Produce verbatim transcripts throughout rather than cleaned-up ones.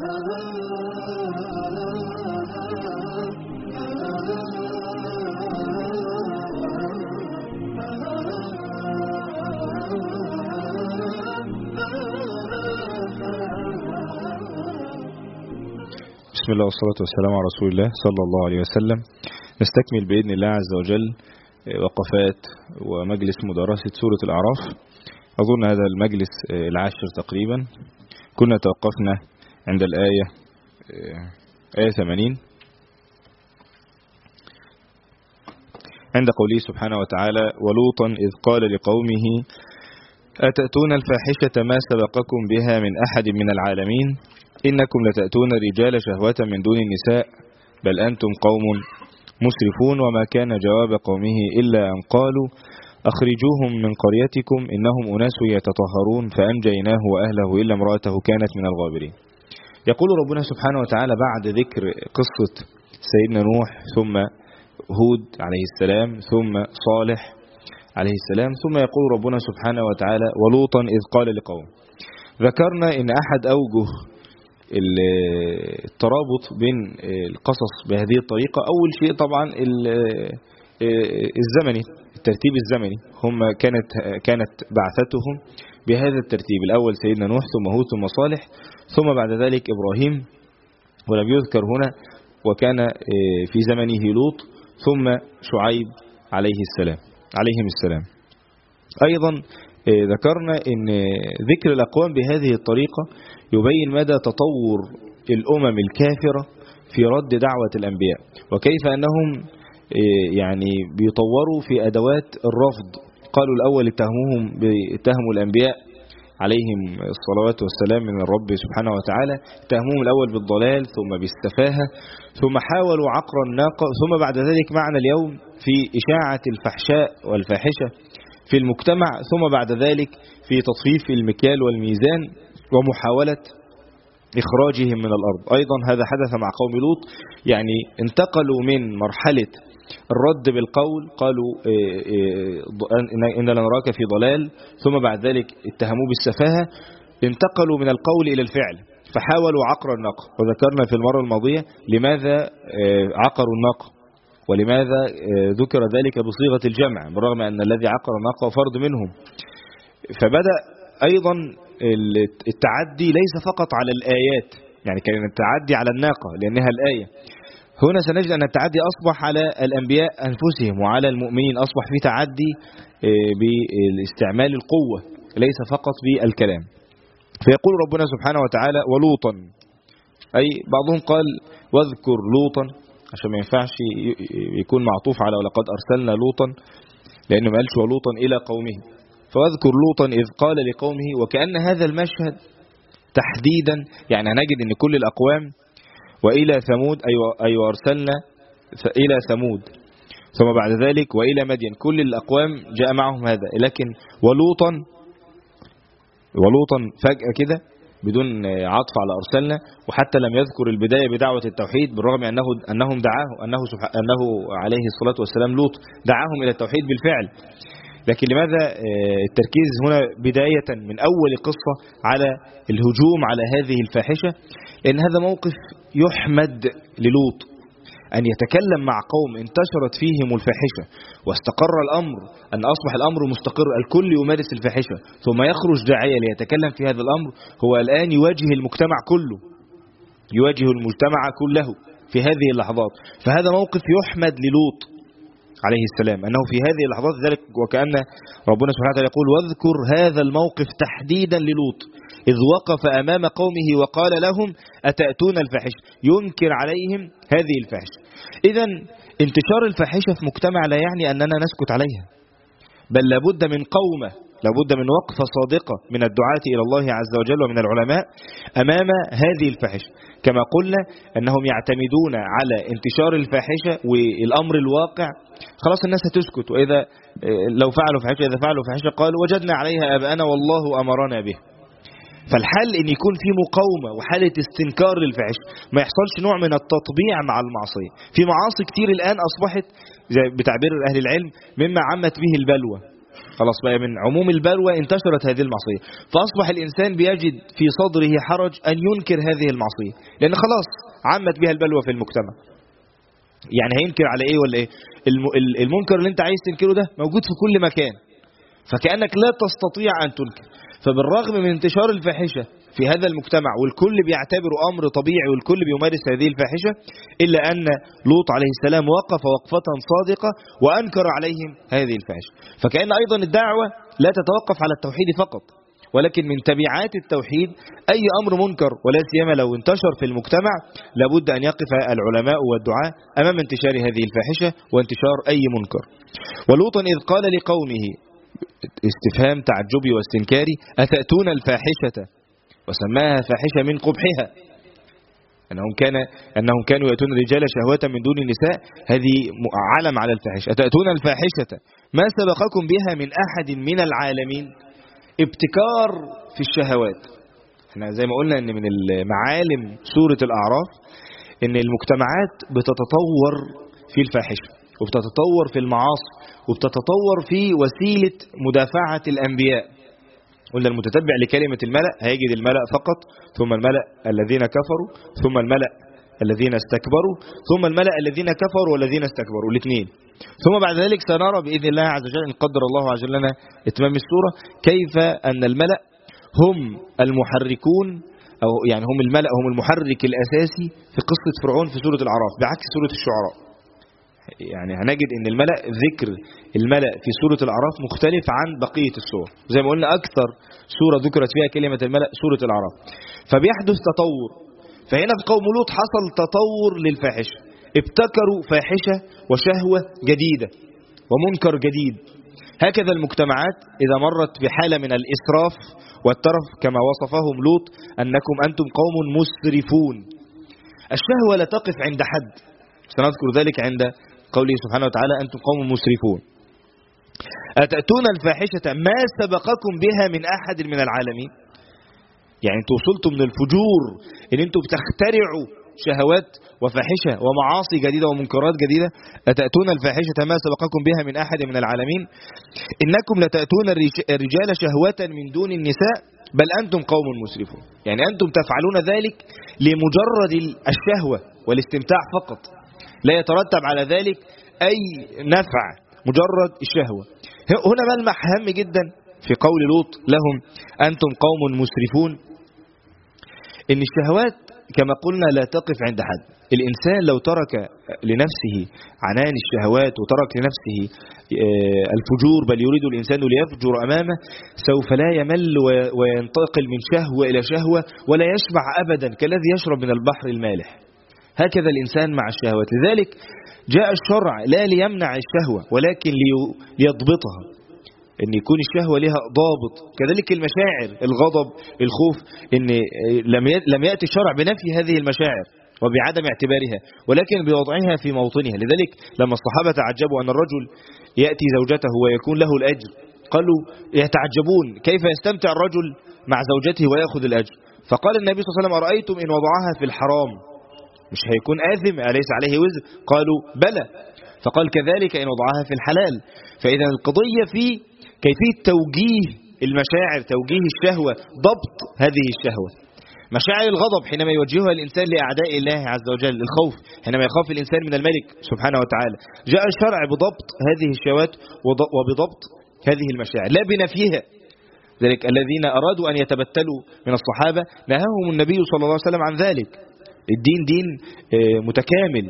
بسم الله والصلاة والسلام على رسول الله صلى الله عليه وسلم. نستكمل بإذن الله عز وجل وقفات ومجلس مدرسة سورة الأعراف. أظن هذا المجلس العاشر تقريبا. كنا توقفنا عند الآية آية ثمانين عند قوله سبحانه وتعالى: ولوطا إذ قال لقومه أتأتون الفاحشة ما سبقكم بها من أحد من العالمين إنكم لتأتون الرجال شهوة من دون النساء بل أنتم قوم مسرفون. وما كان جواب قومه إلا أن قالوا أخرجوهم من قريتكم إنهم أناس يتطهرون فأنجيناه وأهله إلا امرأته كانت من الغابرين. يقول ربنا سبحانه وتعالى بعد ذكر قصة سيدنا نوح ثم هود عليه السلام ثم صالح عليه السلام، ثم يقول ربنا سبحانه وتعالى: ولوطا إذ قال لقوم. ذكرنا إن أحد أوجه الترابط بين القصص بهذه الطريقة أول شيء طبعا الزمني، الترتيب الزمني. هم كانت كانت بعثتهم بهذا الترتيب: الأول سيدنا نوح ثم هود ثم صالح ثم بعد ذلك إبراهيم، ولم يذكر هنا وكان في زمنه لوط ثم شعيب عليه السلام عليهم السلام. أيضا ذكرنا أن ذكر الأقوام بهذه الطريقة يبين مدى تطور الأمم الكافرة في رد دعوة الأنبياء، وكيف أنهم يعني بيطوروا في أدوات الرفض. قالوا الأول اتهموهم اتهموا الأنبياء عليهم الصلوات والسلام من الرب سبحانه وتعالى، اتهموهم الأول بالضلال ثم بالسفاهة ثم حاولوا عقر الناقة، ثم بعد ذلك معنا اليوم في إشاعة الفحشاء والفاحشة في المجتمع، ثم بعد ذلك في تطفيف المكيال والميزان ومحاولة إخراجهم من الأرض. أيضا هذا حدث مع قوم لوط، يعني انتقلوا من مرحلة الرد بالقول، قالوا إن لنراك في ضلال، ثم بعد ذلك اتهموا بالسفاهة، انتقلوا من القول إلى الفعل فحاولوا عقر الناقة. وذكرنا في المرة الماضية لماذا عقروا الناقة ولماذا ذكر ذلك بصيغة الجمع بالرغم أن الذي عقر الناقة فرد منهم. فبدأ أيضا التعدي ليس فقط على الآيات، يعني كان التعدي على الناقة لأنها الآية. هنا سنجد أن التعدي أصبح على الأنبياء أنفسهم وعلى المؤمنين، أصبح في تعدي بالاستعمال القوة ليس فقط بالكلام. فيقول ربنا سبحانه وتعالى: ولوطا، أي بعضهم قال واذكر لوطا عشان ما ينفعش يكون معطوف على ولقد أرسلنا لوطا، لأنه ما قالش ولوطا إلى قومه، فواذكر لوطا إذ قال لقومه. وكأن هذا المشهد تحديدا يعني هنجد أن كل الأقوام وإلى ثمود أي أيوة أرسلنا إلى ثمود، ثم بعد ذلك وإلى مدين، كل الأقوام جاء معهم هذا، لكن ولوطا ولوطا فجأة كده بدون عطف على أرسلنا، وحتى لم يذكر البداية بدعوة التوحيد بالرغم أنه أنهم دعاه أنه أنه عليه الصلاة والسلام لوط دعاهم إلى التوحيد بالفعل. لكن لماذا التركيز هنا بداية من أول قصة على الهجوم على هذه الفاحشة؟ لأن هذا موقف يحمد للوط أن يتكلم مع قوم انتشرت فيهم الفاحشة واستقر الأمر، أن أصبح الأمر مستقر، الكل يمارس الفاحشة، ثم يخرج داعية ليتكلم في هذا الأمر. هو الآن يواجه المجتمع كله، يواجه المجتمع كله في هذه اللحظات. فهذا موقف يحمد للوط عليه السلام أنه في هذه اللحظات، ذلك وكأن ربنا سبحانه وتعالى يقول: واذكر هذا الموقف تحديدا للوط إذ وقف أمام قومه وقال لهم أتأتون الفاحشة، ينكر عليهم هذه الفاحشة. إذن انتشار الفاحشة في مجتمع لا يعني أننا نسكت عليها، بل لابد من قومة، لابد من وقفة صادقة من الدعاة إلى الله عز وجل ومن العلماء أمام هذه الفاحشة. كما قلنا أنهم يعتمدون على انتشار الفاحشة والأمر الواقع، خلاص الناس هتسكت، وإذا لو فعلوا فاحشة إذا فعلوا فاحشة قالوا وجدنا عليها آباءنا والله أمرنا به. فالحل ان يكون في مقاومة وحالة استنكار للفاحشة، ما يحصلش نوع من التطبيع مع المعصية. في معاصي كتير الآن أصبحت بتعبير أهل العلم مما عمت به البلوى، خلاص بقى من عموم البلوى انتشرت هذه المعصية، فأصبح الإنسان بيجد في صدره حرج أن ينكر هذه المعصية، لأن خلاص عمت بها البلوى في المجتمع. يعني هينكر على إيه ولا إيه؟ المنكر اللي أنت عايز تنكره ده موجود في كل مكان، فكأنك لا تستطيع أن تنكر. فبالرغم من انتشار الفاحشة في هذا المجتمع والكل بيعتبره أمر طبيعي والكل بيمارس هذه الفاحشة، إلا أن لوط عليه السلام وقف وقفة صادقة وأنكر عليهم هذه الفاحشة. فكأن أيضا الدعوة لا تتوقف على التوحيد فقط، ولكن من تبعات التوحيد أي أمر منكر، ولا سيما لو انتشر في المجتمع لابد أن يقف العلماء والدعاة أمام انتشار هذه الفاحشة وانتشار أي منكر. ولوطا إذ قال لقومه، استفهام تعجبي واستنكاري، أتأتون الفاحشة، وسماها فاحشة من قبحها، أنهم, كان أنهم كانوا يأتون الرجال شهوة من دون النساء، هذه علم على الفاحشة. أتأتون الفاحشة ما سبقكم بها من أحد من العالمين، ابتكار في الشهوات. احنا زي ما قلنا أن من المعالم سورة الأعراف أن المجتمعات بتتطور في الفاحشة وبتتطور في المعاصي وبتتطور في وسيلة مدافعة الأنبياء. قلنا المتتبع لكلمة الملأ هيجد الملأ فقط، ثم الملأ الذين كفروا، ثم الملأ الذين استكبروا، ثم الملأ الذين كفروا والذين استكبروا، الاثنين. ثم بعد ذلك سنرى بإذن الله عز وجل إن قدر الله عز وجل لنا إتمام السورة كيف أن الملأ هم المحركون، أو يعني هم الملأ هم المحرك الأساسي في قصة فرعون في سورة الأعراف بعكس سورة الشعراء. يعني هنجد ان الملأ، ذكر الملأ في سورة الأعراف مختلف عن بقية السور. زي ما قلنا أكثر سورة ذكرت فيها كلمة الملأ سورة الأعراف. فبيحدث تطور، فهنا في قوم لوط حصل تطور للفاحشة، ابتكروا فاحشة وشهوة جديدة ومنكر جديد. هكذا المجتمعات إذا مرت بحالة من الإسراف والترف كما وصفهم لوط أنكم أنتم قوم مسرفون. الشهوة لا تقف عند حد، سنذكر ذلك عند قوله سبحانه وتعالى أنتم قوم مسرفون. أتأتون الفاحشة ما سبقكم بها من أحد من العالمين، يعني انتوا وصلتوا من الفجور ان انتوا بتخترعوا شهوات وفاحشة ومعاصي جديدة ومنكرات جديدة. أتأتون الفاحشة ما سبقكم بها من أحد من العالمين إنكم لتأتون الرجال شهوة من دون النساء بل أنتم قوم مسرفون. يعني أنتم تفعلون ذلك لمجرد الشهوة والاستمتاع فقط، لا يترتب على ذلك أي نفع، مجرد الشهوة. هنا ملمح هام جدا في قول لوط لهم أنتم قوم مسرفون، إن الشهوات كما قلنا لا تقف عند حد. الإنسان لو ترك لنفسه عنان الشهوات وترك لنفسه الفجور، بل يريد الإنسان ليفجر أمامه، سوف لا يمل وينتقل من شهوة إلى شهوة ولا يشبع أبدا كالذي يشرب من البحر المالح. هكذا الإنسان مع الشهوات. لذلك جاء الشرع لا ليمنع الشهوة ولكن ليضبطها، ان يكون الشهوة لها ضابط. كذلك المشاعر، الغضب، الخوف، ان لم يأتي الشرع بنفي هذه المشاعر وبعدم اعتبارها ولكن بوضعها في موطنها. لذلك لما الصحابة تعجبوا أن الرجل يأتي زوجته ويكون له الأجر، قالوا يتعجبون كيف يستمتع الرجل مع زوجته ويأخذ الأجر. فقال النبي صلى الله عليه وسلم أرأيتم إن وضعها في الحرام مش هيكون آثم؟ أليس عليه وزر؟ قالوا بلى. فقال كذلك إن وضعها في الحلال. فإذا القضية في كيفية توجيه المشاعر، توجيه الشهوة، ضبط هذه الشهوة. مشاعر الغضب حينما يوجهها الإنسان لأعداء الله عز وجل، الخوف حينما يخاف الإنسان من الملك سبحانه وتعالى، جاء الشرع بضبط هذه الشهوات وبضبط هذه المشاعر لا بنفيها. ذلك الذين أرادوا أن يتبتلوا من الصحابة نهاهم النبي صلى الله عليه وسلم عن ذلك. الدين دين متكامل.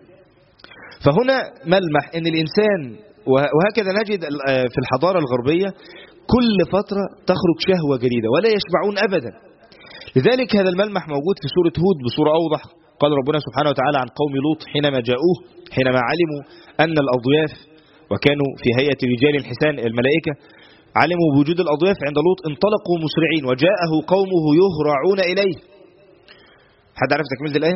فهنا ملمح أن الإنسان، وهكذا نجد في الحضارة الغربية كل فترة تخرج شهوة جديدة ولا يشبعون أبدا. لذلك هذا الملمح موجود في سورة هود بصورة أوضح. قال ربنا سبحانه وتعالى عن قوم لوط حينما جاءوه، حينما علموا أن الأضياف، وكانوا في هيئة رجال الحسان الملائكة، علموا بوجود الأضياف عند لوط انطلقوا مسرعين وجاءه قومه يهرعون إليه. حد عرف تكملة الآية؟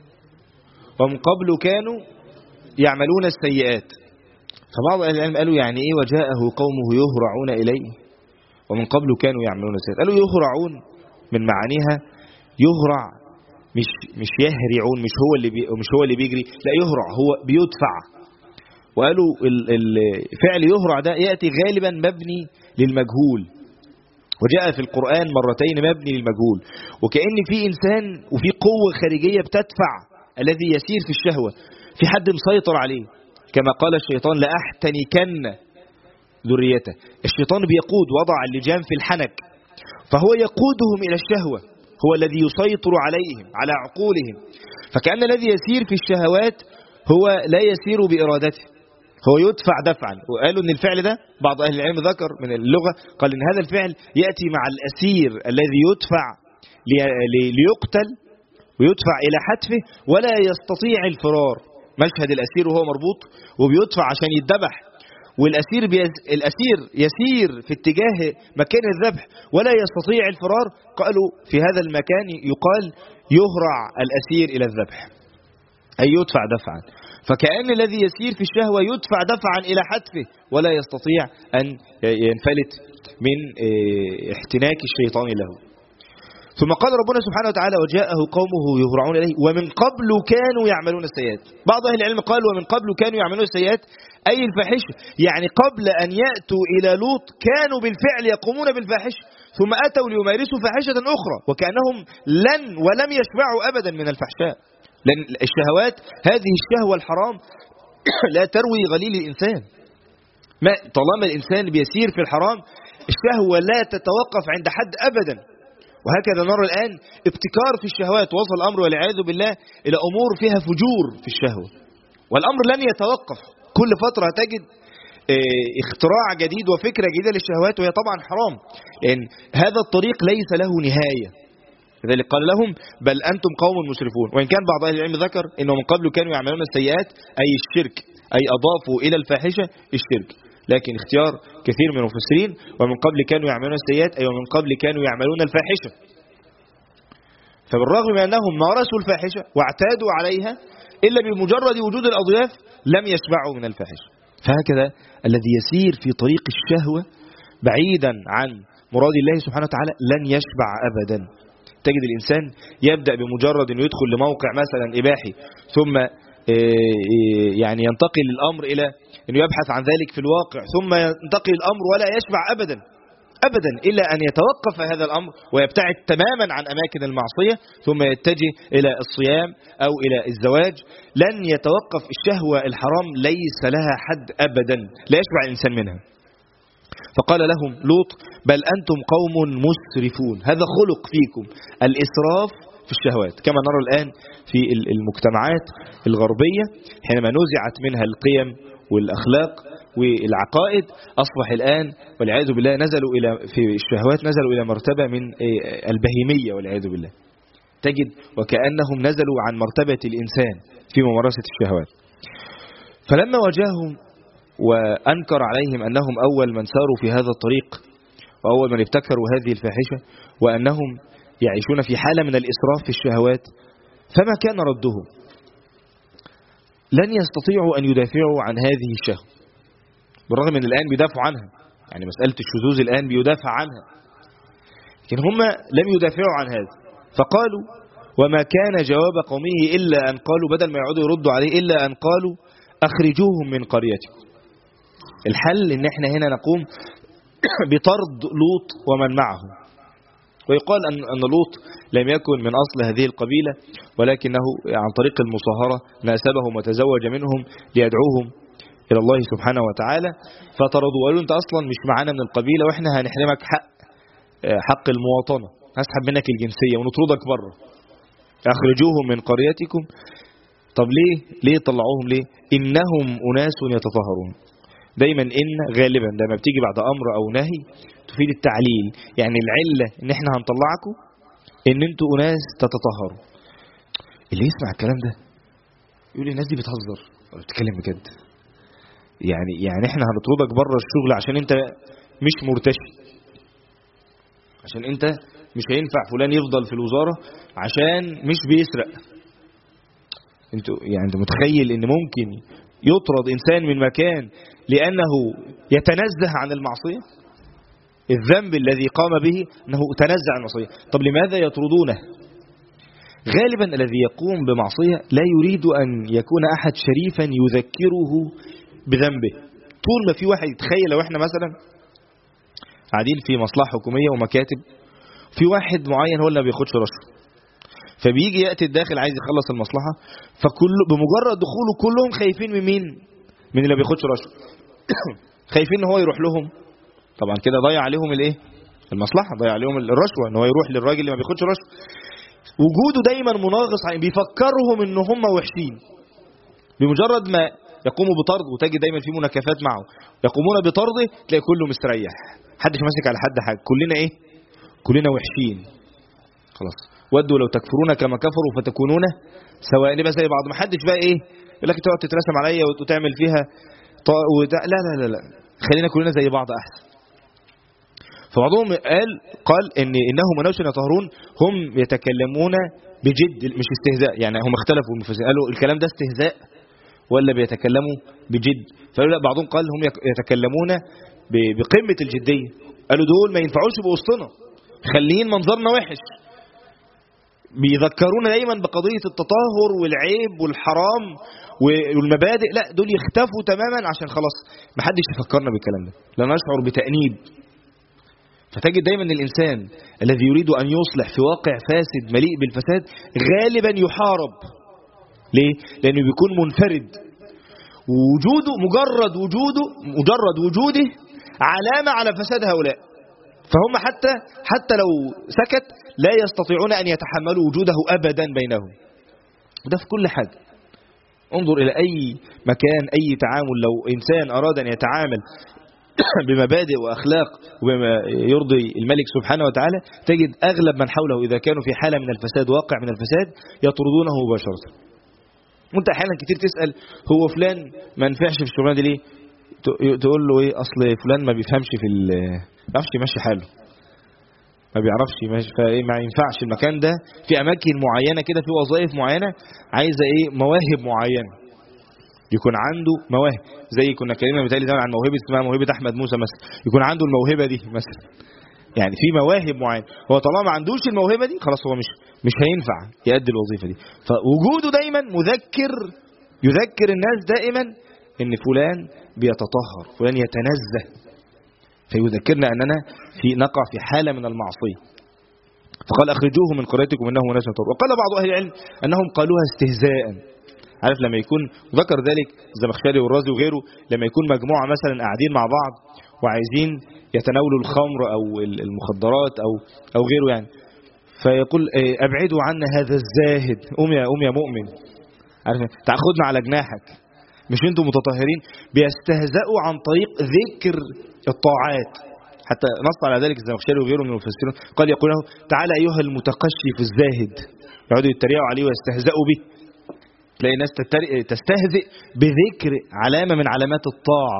ومن قبل كانوا يعملون السيئات. فبعض أهل العلم قالوا يعني إيه وجاءه قومه يهرعون إليه ومن قبل كانوا يعملون السيئات؟ قالوا يهرعون من معانيها يهرع، مش مش يهرعون، مش هو اللي بي مش هو اللي بيجري، لا يهرع هو بيدفع. وقالوا الفعل يهرع ده يأتي غالبا مبني للمجهول، وجاء في القرآن مرتين مبني للمجهول، وكأن في إنسان وفي قوة خارجية بتدفع الذي يسير في الشهوة، في حد مسيطر عليه، كما قال الشيطان لأحتنكن ذريته. الشيطان بيقود، وضع اللجام في الحنك، فهو يقودهم إلى الشهوة، هو الذي يسيطر عليهم على عقولهم. فكأن الذي يسير في الشهوات هو لا يسير بإرادته، هو يدفع دفعا. وقالوا ان الفعل ده بعض اهل العلم ذكر من اللغة قال ان هذا الفعل يأتي مع الأسير الذي يدفع ليقتل ويدفع إلى حتفه ولا يستطيع الفرار. مشهد الأسير وهو مربوط وبيدفع عشان يتذبح، والأسير بيز... الأسير يسير في اتجاه مكان الذبح ولا يستطيع الفرار. قالوا في هذا المكان يقال يهرع الأسير إلى الذبح، أي يدفع دفعا. فكأن الذي يسير في الشهوة يدفع دفعا إلى حتفه ولا يستطيع أن ينفلت من احتناك الشيطان له. ثم قال ربنا سبحانه وتعالى وجاءه قومه يهرعون إليه ومن قبل كانوا يعملون السيئات. بعض أهل العلم قال ومن قبل كانوا يعملون السيئات أي الفاحشة، يعني قبل أن يأتوا إلى لوط كانوا بالفعل يقومون بالفاحشة، ثم أتوا ليمارسوا فاحشة أخرى، وكأنهم لن ولم يشبعوا أبدا من الفحشاء. لأن الشهوات هذه الشهوة الحرام لا تروي غليل الإنسان، ما طالما الإنسان بيسير في الحرام الشهوة لا تتوقف عند حد أبدا. وهكذا نرى الآن ابتكار في الشهوات، وصل الأمر والعياذ بالله إلى أمور فيها فجور في الشهوة، والأمر لن يتوقف. كل فترة تجد اختراع جديد وفكرة جديدة للشهوات، وهي طبعا حرام لأن هذا الطريق ليس له نهاية. لذلك قال لهم بل أنتم قوم مسرفون. وإن كان بعض أهل العلم ذكر إنه من قبل كانوا يعملون السيئات أي الشرك، أي أضافوا إلى الفاحشة الشرك، لكن اختيار كثير من المفسرين ومن قبل كانوا يعملون السيئات أي ومن قبل كانوا يعملون الفاحشة. فبالرغم من أنهم مارسوا الفاحشة واعتادوا عليها إلا بمجرد وجود الأضياف لم يشبعوا من الفاحشة. فهكذا الذي يسير في طريق الشهوة بعيدا عن مراد الله سبحانه وتعالى لن يشبع أبدا. تجد الإنسان يبدأ بمجرد أنه يدخل لموقع مثلا إباحي ثم يعني ينتقل الأمر إلى أنه يبحث عن ذلك في الواقع، ثم ينتقل الأمر ولا يشبع أبدا أبدا إلا أن يتوقف هذا الأمر ويبتعد تماما عن أماكن المعصية ثم يتجه إلى الصيام أو إلى الزواج. لن يتوقف الشهوة الحرام، ليس لها حد أبدا، لا يشبع الإنسان منها. فقال لهم لوط بل أنتم قوم مسرفون، هذا خلق فيكم الإسراف في الشهوات، كما نرى الآن في المجتمعات الغربية حينما نزعت منها القيم والأخلاق والعقائد أصبح الآن والعياذ بالله نزلوا إلى في الشهوات نزلوا إلى مرتبة من البهيمية والعياذ بالله. تجد وكأنهم نزلوا عن مرتبة الإنسان في ممارسة الشهوات. فلما واجههم وأنكر عليهم أنهم أول من ساروا في هذا الطريق وأول من ابتكروا هذه الفاحشة وأنهم يعيشون في حالة من الإسراف في الشهوات، فما كان ردهم؟ لن يستطيعوا أن يدافعوا عن هذه الشهوة، بالرغم من الآن بيدافعوا عنها، يعني مسألة الشذوذ الآن بيدافع عنها، لكن هم لم يدافعوا عن هذا. فقالوا وما كان جواب قومه إلا أن قالوا، بدل ما يعودوا يردوا عليه، إلا أن قالوا أخرجوهم من قريتكم. الحل إن احنا هنا نقوم بطرد لوط ومن معه. ويقال أن أن لوط لم يكن من أصل هذه القبيلة، ولكنه عن طريق المصاهرة ناسبهم وتزوج منهم ليدعوهم إلى الله سبحانه وتعالى، فطردوا وقالوا أنت أصلا مش معانا من القبيلة وإحنا هنحرمك حق حق المواطنة، هسحب منك الجنسية ونطردك بره. أخرجوهم من قريتكم. طب ليه ليه طلعوهم ليه؟ إنهم أناس يتطهرون. دايما إن غالبا لما بتيجي بعد أمر أو نهي تفيد التعليل، يعني العلة إن إحنا هنطلعكم إن أنتوا أناس تتطهروا. اللي يسمع الكلام ده يقول الناس دي بتهزر ولا بتتكلم بجد؟ يعني يعني إحنا هنطردك بره الشغل عشان أنت مش مرتشي، عشان أنت مش هينفع فلان يفضل في الوزارة عشان مش بيسرق. انتوا يعني انت متخيل ان ممكن يطرد انسان من مكان لانه يتنزه عن المعصية؟ الذنب الذي قام به انه تنزه عن المعصية. طب لماذا يطردونه؟ غالبا الذي يقوم بمعصية لا يريد ان يكون احد شريفا يذكره بذنبه. طول ما في واحد، تخيل لو احنا مثلا قاعدين في مصلحة حكومية ومكاتب، في واحد معين هو اللي ما بياخدش رشوة، فبيجي يأتي الداخل عايز يخلص المصلحة، فكل بمجرد دخوله كلهم خايفين من مين؟ من اللي ما بياخدش رشوة. خايفين ان هو يروح لهم، طبعا كده ضيع عليهم الايه؟ المصلحة، ضيع عليهم الرشوة، ان هو يروح للراجل اللي ما بياخدش رشوة. وجوده دايما مناغص، بيفكرهم ان هم وحشين. بمجرد ما يقوموا بطرد، وتجد دايما في مناكفات معه، يقومون بطرده تلاقي كله مستريح، محدش ماسك على حد حاجه، كلنا ايه؟ كلنا وحشين خلاص. ودوا لو تكفرون كما كفروا فتكونون سواء، نبقى زي بعض. محدش بقى ايه يقول لك تقعد تترسم عليا وتعمل فيها ط... وده... لا لا لا لا خلينا كلنا زي بعض احسن. فبعضهم قال قال ان انهم اناس يتطهرون هم يتكلمون بجد مش استهزاء. يعني هم اختلفوا المفسرين، قالوا الكلام ده استهزاء ولا بيتكلموا بجد؟ فقالوا لا، بعضهم قال هم يتكلمون بقمة الجدية. قالوا دول ما ينفعوش بوسطنا، خلين منظرنا وحش. بيذكرونا دايما بقضية التطهر والعيب والحرام والمبادئ، لا دول يختفوا تماما عشان خلاص ما حدش يفكرنا بالكلام ده، لا نشعر بتأنيب. فتجد دايما الإنسان الذي يريد أن يصلح في واقع فاسد مليء بالفساد غالبا يحارب. ليه؟ لأنه بيكون منفرد، ووجوده مجرد وجوده مجرد وجوده علامة على فساد هؤلاء. فهم حتى حتى لو سكت لا يستطيعون أن يتحملوا وجوده أبدا بينهم. وده في كل حاجة. انظر إلى أي مكان، أي تعامل، لو إنسان أراد أن يتعامل بمبادئ وأخلاق وبما يرضي الملك سبحانه وتعالى، تجد أغلب من حوله إذا كانوا في حالة من الفساد، واقع من الفساد، يطردونه مباشرة. وانت احيانا كتير تسأل هو فلان ما نفعش في الشغلانه دي ليه؟ تقول له ايه؟ اصل فلان ما بيفهمش في ال ما بيعرفش يمشي حاله، ما بيعرفش يمشي، فايه ما ينفعش المكان ده. في اماكن معينه كده، في وظائف معينه عايزه ايه؟ مواهب معينه، يكون عنده مواهب. زي كنا اتكلمنا مثالي زمان عن موهبه اسمها موهبه احمد موسى مثلا، يكون عنده الموهبه دي مثلا. يعني في مواهب معينه، هو طالما ما عندوش الموهبه دي خلاص هو مش مش هينفع يؤدي الوظيفه دي. فوجوده دايما مذكر، يذكر الناس دائما ان فلان بيتطهر، فلان يتنزه، فيذكرنا اننا في نقع في حاله من المعصيه. فقال اخرجوه من قريتكم انه اناس يتطهرون. وقال بعض اهل العلم انهم قالوها استهزاء. عارف لما يكون، وذكر ذلك الزمخشري والرازي وغيره، لما يكون مجموعه مثلا قاعدين مع بعض وعايزين يتناولوا الخمر او المخدرات او او غيره يعني، فيقول ابعدوا عنا هذا الزاهد، قوم يا قوم يا مؤمن، عارف تاخدنا على جناحك، مش انتم متطهرين. بيستهزئوا عن طريق ذكر الطاعات. حتى نص على ذلك الزمخشري وغيره من المفسرين، قال يقول له تعالى ايها المتقشي في الزاهد، يقعدوا يتريقوا عليه ويستهزئوا به. تلاقي الناس تستهزئ بذكر علامه من علامات الطاعه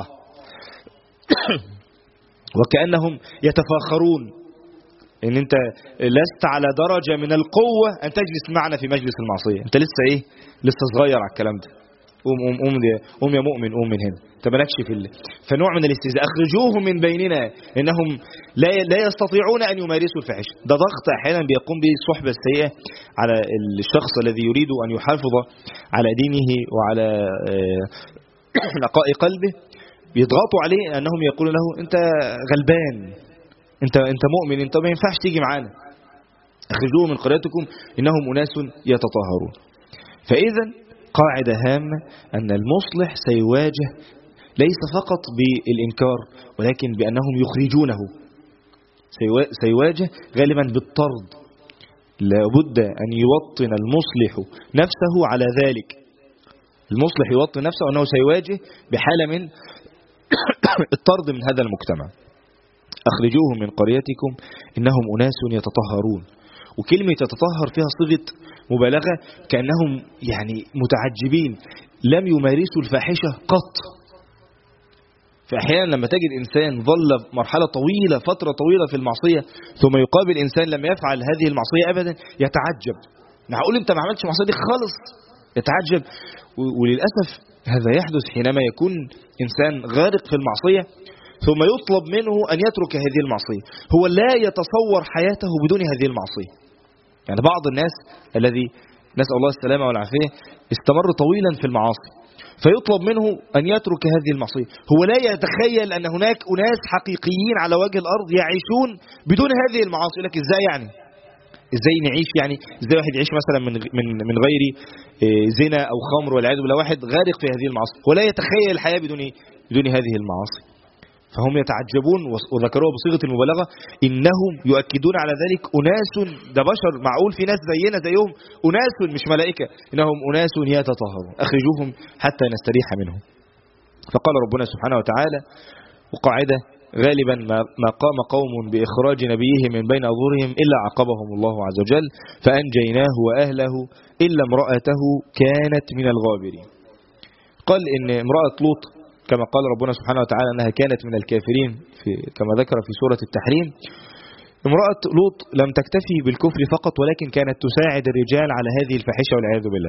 وكأنهم يتفاخرون ان انت لست على درجة من القوة ان تجلس معنا في مجلس المعصية، انت لسه ايه؟ لسه صغير على الكلام ده. قوم قوم قوم قوم يا مؤمن، قوم من هنا، انت مالكش في الله. فنوع من الاستهزاء. اخرجوهم من بيننا انهم لا لا يستطيعون ان يمارسوا الفاحشة. ده ضغط احيانا بيقوم به الصحبة السيئة على الشخص الذي يريد ان يحافظ على دينه وعلى نقاء قلبه. بيضغطوا عليه انهم يقولون له انت غلبان، انت انت مؤمن، انت ما ينفعش تيجي معانا. اخرجوه من قريتكم انهم اناس يتطهرون. فاذا قاعده هامه ان المصلح سيواجه ليس فقط بالانكار ولكن بانهم يخرجونه، سيواجه غالبا بالطرد. لابد ان يوطن المصلح نفسه على ذلك. المصلح يوطن نفسه انه سيواجه بحاله من الطرد من هذا المجتمع. أخرجوهم من قريتكم إنهم أناس يتطهرون. وكلمة يتطهر فيها صيغة مبالغة، كأنهم يعني متعجبين لم يمارسوا الفاحشة قط. فأحيانا لما تجد إنسان ظل مرحلة طويلة، فترة طويلة في المعصية، ثم يقابل إنسان لم يفعل هذه المعصية أبدا، يتعجب. معقول أنت ما عملتش المعصية دي خالص؟ يتعجب. وللأسف هذا يحدث حينما يكون إنسان غارق في المعصية ثم يطلب منه أن يترك هذه المعصية. هو لا يتصور حياته بدون هذه المعصية. يعني بعض الناس الذي نسأل الله السلامة والعافية استمر طويلا في المعاصي، فيطلب منه أن يترك هذه المعصية. هو لا يتخيل أن هناك أناس حقيقيين على وجه الأرض يعيشون بدون هذه المعاصي. لك إزاي يعني؟ إزاي نعيش يعني؟ إزاي واحد يعيش مثلا من من من غير زنا أو خمر والعياذ بالله، واحد غارق في هذه المعاصي ولا يتخيل الحياة بدون بدون هذه المعاصي. فهم يتعجبون، وذكروها بصيغة المبالغة، إنهم يؤكدون على ذلك أناس، ده بشر، معقول في ناس زينا زيهم، أناس مش ملائكة، إنهم أناس يتطهرون، أخرجوهم حتى نستريح منهم. فقال ربنا سبحانه وتعالى، وقاعدة غالبا ما قام قوم بإخراج نبيه من بين أظهرهم إلا عقبهم الله عز وجل فأنجيناه وأهله إلا امرأته كانت من الغابرين. قال إن امرأة لوط كما قال ربنا سبحانه وتعالى أنها كانت من الكافرين في كما ذكر في سورة التحريم. امرأة لوط لم تكتفي بالكفر فقط، ولكن كانت تساعد الرجال على هذه الفاحشة والعياذ بالله.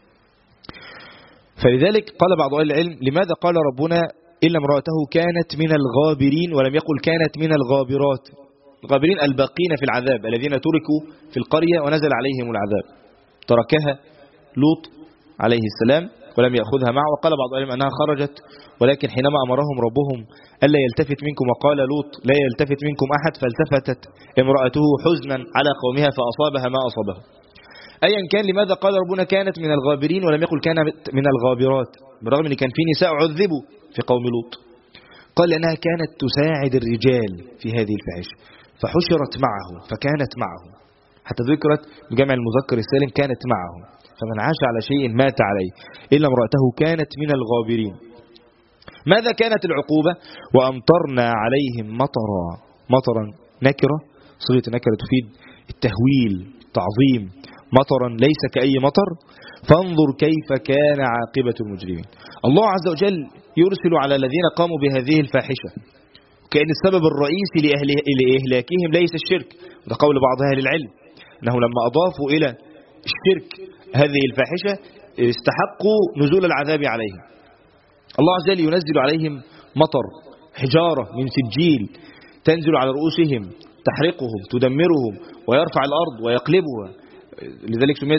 فلذلك قال بعض أهل العلم: لماذا قال ربنا إلا امرأته كانت من الغابرين ولم يقل كانت من الغابرات؟ الغابرين الباقين في العذاب، الذين تركوا في القرية ونزل عليهم العذاب، تركها لوط عليه السلام ولم يأخذها معه. وقال بعض العلم أنها خرجت، ولكن حينما أمرهم ربهم ألا يلتفت منكم وقال لوط لا يلتفت منكم أحد، فالتفتت امرأته حزنا على قومها فأصابها ما أصابه. أيا كان، لماذا قال ربنا كانت من الغابرين ولم يقل كانت من الغابرات، بالرغم أن كان في نساء عذبوا في قوم لوط؟ قال لأنها كانت تساعد الرجال في هذه الفاحشة فحشرت معه فكانت معه، حتى ذكرت بجمع المذكر السالم كانت معه، فمن عاش على شيء مات عليه، إلا امرأته كانت من الغابرين. ماذا كانت العقوبة؟ وأمطرنا عليهم مطرا. مطرا نكرة، صيغة نكرة تفيد التهويل التعظيم، مطرا ليس كأي مطر، فانظر كيف كان عاقبة المجرمين. الله عز وجل يرسل على الذين قاموا بهذه الفاحشة كأن السبب الرئيسي لإهلاكهم ليس الشرك، وده قول بعض أهل العلم أنه لما أضافوا إلى الشرك هذه الفاحشة استحقوا نزول العذاب عليهم. الله عز وجل ينزل عليهم مطر، حجارة من سجيل تنزل على رؤوسهم تحرقهم تدمرهم ويرفع الأرض ويقلبها، لذلك سميت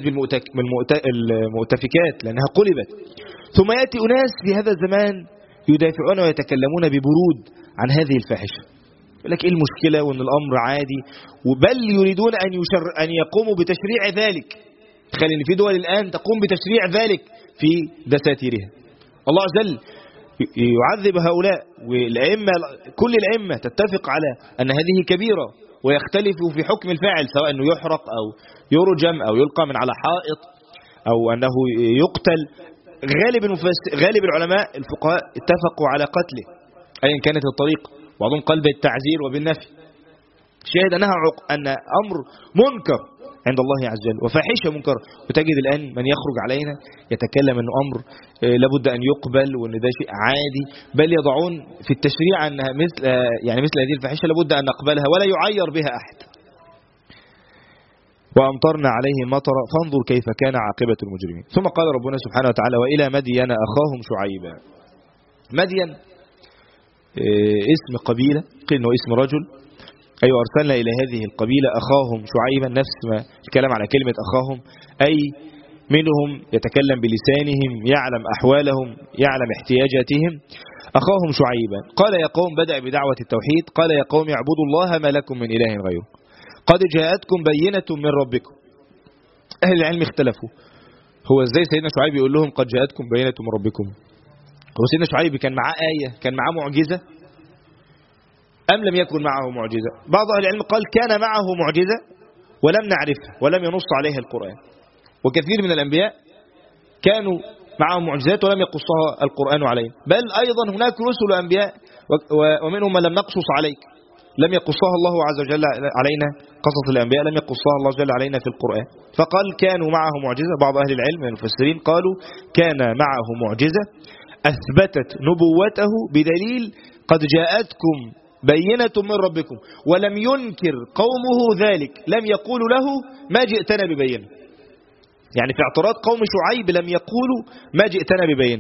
بالمؤتفكات لأنها قلبت. ثم يأتي أناس في هذا الزمان يدافعون ويتكلمون ببرود عن هذه الفاحشة، يقول لك إيه المشكلة وأن الأمر عادي، وبل يريدون أن, يشر أن يقوموا بتشريع ذلك. تخيل أن في دول الآن تقوم بتشريع ذلك في دساتيرها. الله عز وجل يعذب هؤلاء، والأئمة كل الأئمة تتفق على أن هذه كبيرة، ويختلفوا في حكم الفاعل سواء أنه يحرق أو يرجم أو يلقى من على حائط أو أنه يقتل. غالب غالب العلماء الفقهاء اتفقوا على قتله أيا كانت الطريقة، بعضهم قال بالتعزير وبالنفي. شاهد أنها عق... أن أمر منكر عند الله عز وجل وفاحشة منكر. وتجد الآن من يخرج علينا يتكلم أنه أمر لابد أن يقبل وأن ده شيء عادي، بل يضعون في التشريع أن مثل يعني مثل هذه الفاحشة لابد أن نقبلها ولا يعير بها أحد. وأمطرنا عليهم مطرا فانظر كيف كان عاقبة المجرمين. ثم قال ربنا سبحانه وتعالى: وإلى مدين أخاهم شعيبا. مدين اسم قبيلة، قيل إنه اسم رجل. أي أرسلنا إلى هذه القبيلة أخاهم شعيبا، نفس ما الكلام على كلمة أخاهم، أي منهم يتكلم بلسانهم يعلم أحوالهم يعلم احتياجاتهم. أخاهم شعيبا قال يا قوم، بدأ بدعوة التوحيد، قال يا قوم اعبدوا الله ما لكم من إله غيره قد جاءتكم بينة من ربكم. أهل العلم اختلفوا، هو ازاي سيدنا شعيب يقول لهم قد جاءتكم بينة من ربكم؟ هو سيدنا شعيب كان معاه آية، كان معاه معجزة، أم لم يكن معه معجزة؟ بعض أهل العلم قال كان معه معجزة ولم نعرفها ولم ينص عليها القرآن، وكثير من الأنبياء كانوا معهم معجزات ولم يقصها القرآن عليهم، بل أيضا هناك رسل أنبياء ومنهم من لم نقصص عليك، لم يقصها الله عز وجل علينا، قصص الأنبياء لم يقصها الله عز وجل علينا في القرآن. فقال كانوا معه معجزة. بعض أهل العلم من المفسرين قالوا كان معه معجزة أثبتت نبوته بدليل قد جاءتكم بينة من ربكم، ولم ينكر قومه ذلك، لم يقولوا له ما جئتنا ببينة. يعني في اعتراض قوم شعيب لم يقولوا ما جئتنا ببينة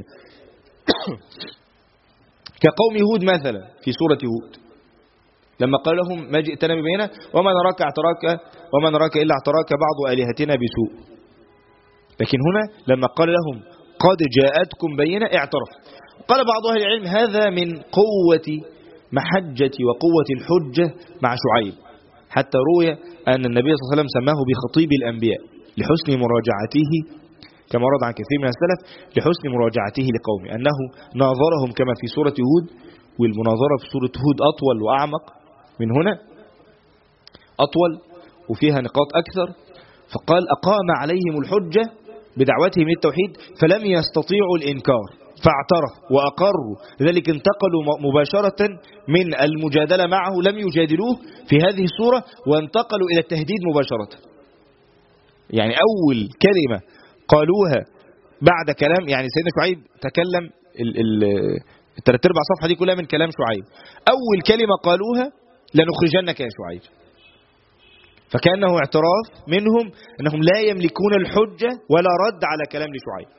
كقوم هود مثلا في سورة هود لما قال لهم ما جئتنا ببينة وما نراك اعتراك وما نراك إلا اعتراك بعض آلهتنا بسوء. لكن هنا لما قال لهم قد جاءتكم بينة اعترف. قال بعض أهل العلم هذا من قوة محجة وقوة الحجة مع شعيب، حتى روي أن النبي صلى الله عليه وسلم سماه بخطيب الأنبياء لحسن مراجعته، كما ورد عن كثير من السلف، لحسن مراجعته لقومه، أنه ناظرهم كما في سورة هود، والمناظرة في سورة هود أطول وأعمق من هنا، أطول وفيها نقاط أكثر. فقال أقام عليهم الحجة بدعوتهم للتوحيد فلم يستطيعوا الإنكار فاعترف وأقروا، لذلك انتقلوا مباشرة من المجادلة معه، لم يجادلوه في هذه السورة، وانتقلوا إلى التهديد مباشرة. يعني أول كلمة قالوها بعد كلام، يعني سيدنا شعيب تكلم الثلاث ارباع صفحة دي كلها من كلام شعيب، أول كلمة قالوها لنخرجنك يا شعيب، فكأنه اعتراف منهم أنهم لا يملكون الحجة ولا رد على كلام لشعيب.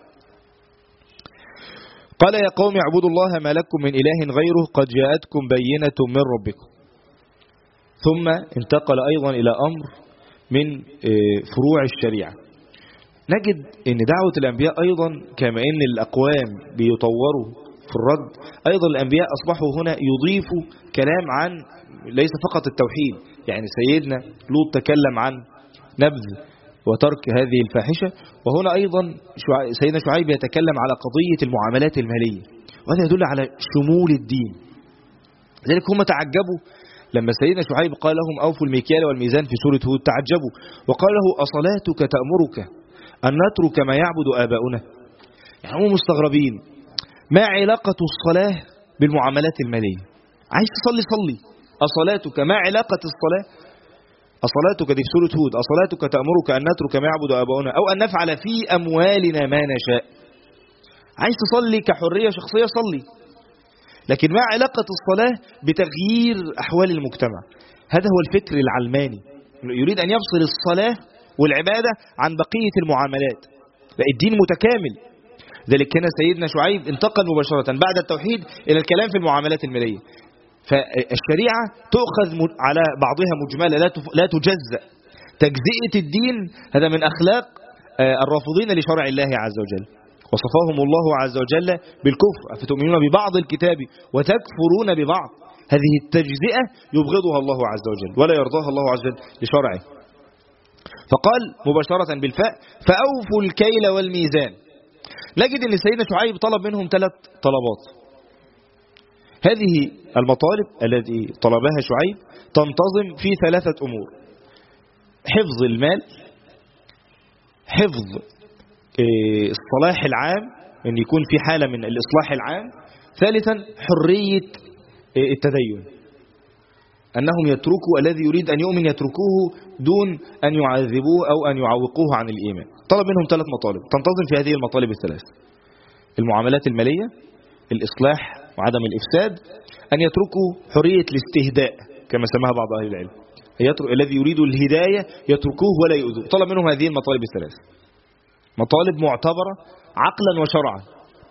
قال يا قوم اعبدوا الله ما لكم من إله غيره قد جاءتكم بينة من ربكم. ثم انتقل أيضا إلى أمر من فروع الشريعة. نجد أن دعوة الأنبياء أيضا كما أن الأقوام بيطوروا في الرد، أيضا الأنبياء أصبحوا هنا يضيفوا كلام عن ليس فقط التوحيد. يعني سيدنا لوط تكلم عن نبذ وترك هذه الفاحشة، وهنا أيضا سيدنا شعيب يتكلم على قضية المعاملات المالية، وهذا يدل على شمول الدين. لذلك هم تعجبوا لما سيدنا شعيب قال لهم أوفوا المكيال والميزان في سورة هود، تعجبوا وقال له أصلاتك تأمرك أن نترك ما يعبد آباؤنا؟ يعني هم مستغربين، ما علاقة الصلاة بالمعاملات المالية؟ عايز تصلي صلي، أصلاتك ما علاقة الصلاة؟ أصلاتك دي في سورة هود، أصلاتك تأمرك أن نترك ما يعبد آباؤنا أو أن نفعل في أموالنا ما نشاء. عايز تصلي كحرية شخصية صلي، لكن ما علاقة الصلاة بتغيير أحوال المجتمع؟ هذا هو الفكر العلماني، يريد أن يفصل الصلاة والعبادة عن بقية المعاملات. الدين متكامل. ذلك كان سيدنا شعيب انتقل مباشرة بعد التوحيد إلى الكلام في المعاملات المالية. فالشريعة تؤخذ على بعضها مجملة لا تجزأ. تجزئة الدين هذا من أخلاق الرافضين لشرع الله عز وجل، وصفاهم الله عز وجل بالكفر، أفتؤمنون ببعض الكتاب وتكفرون ببعض. هذه التجزئة يبغضها الله عز وجل ولا يرضاها الله عز وجل لشرعه. فقال مباشرة بالفاء فأوفوا الكيل والميزان. نجد أن سيدنا شعيب طلب منهم ثلاث طلبات. هذه المطالب التي طلبها شعيب تنتظم في ثلاثة أمور: حفظ المال، حفظ الصلاح العام، أن يكون في حالة من الإصلاح العام، ثالثا حرية التدين، أنهم يتركوا الذي يريد أن يؤمن يتركوه دون أن يعذبوه أو أن يعوقوه عن الإيمان. طلب منهم ثلاث مطالب تنتظم في هذه المطالب الثلاث: المعاملات المالية، الإصلاح وعدم الإفساد، أن يتركوا حرية الاستهداء كما سماها بعض أهل العلم، الذي يريد الهداية يتركوه ولا يؤذوه. طلب منهم هذه المطالب الثلاث، مطالب معتبرة عقلا وشرعا.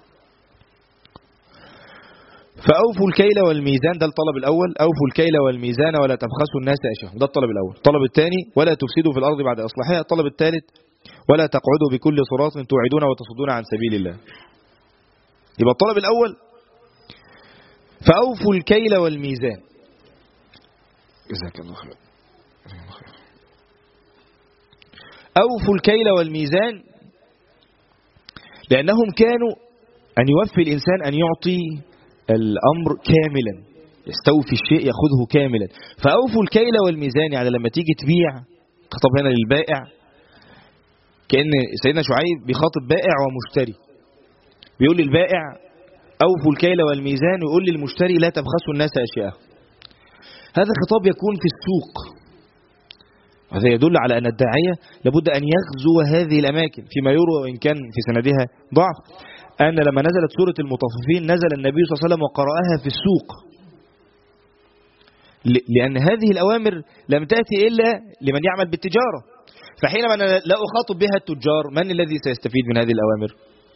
فأوفوا الكيل والميزان، ده الطلب الأول، أوفوا الكيل والميزان ولا تبخسوا الناس أشياءهم، ده الطلب الأول. الطلب الثاني ولا تفسدوا في الأرض بعد إصلاحها. الطلب الثالث ولا تقعدوا بكل صراط توعدون وتصدون عن سبيل الله. يبقى الطلب الأول فأوفوا الكيل والميزان. جزاك الله خير. أوفوا الكيل والميزان لأنهم كانوا أن يوفي الإنسان أن يعطي الأمر كاملا، يستوفي الشيء يأخذه كاملا. فأوفوا الكيل والميزان يعني لما تيجي تبيع، خطب هنا للبائع، كأن سيدنا شعيب بيخاطب بائع ومشتري، بيقول للبائع أوفوا الكيل والميزان، ويقول للمشتري لا تبخسوا الناس أشياء. هذا خطاب يكون في السوق. هذا يدل على أن الداعية لابد أن يغزو هذه الأماكن، فيما يروى وإن كان في سندها ضعف أن لما نزلت سورة المطففين نزل النبي صلى الله عليه وسلم وقرأها في السوق، لأن هذه الأوامر لم تأتي إلا لمن يعمل بالتجارة. فحينما أنا لا أخاطب بها التجار، من الذي سيستفيد من هذه الأوامر؟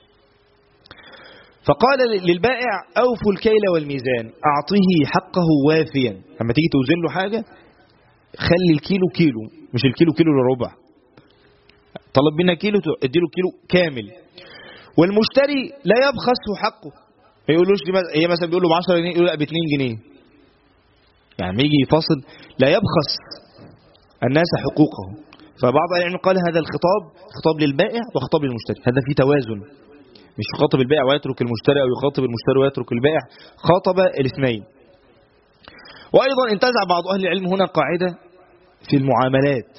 فقال للبائع أوفوا الكيل والميزان، أعطيه حقه وافيا. لما تيجي توزن له حاجة خلي الكيلو كيلو، مش الكيلو كيلو لربع. طلب منا كيلو اديله كيلو كامل. والمشتري لا يبخسه حقه، ما يقولوش هي مثلا بيقول له ب عشرة جنيه يقول لا ب اتنين جنيه. يعني يجي يفاصل لا يبخس الناس حقوقهم. فبعض العلم قال هذا الخطاب خطاب للبائع وخطاب للمشتري، هذا فيه توازن، مش يخاطب البائع ويترك المشتري او يخاطب المشتري ويترك البائع، خاطب الاثنين. وايضا انتزع بعض اهل العلم هنا قاعده في المعاملات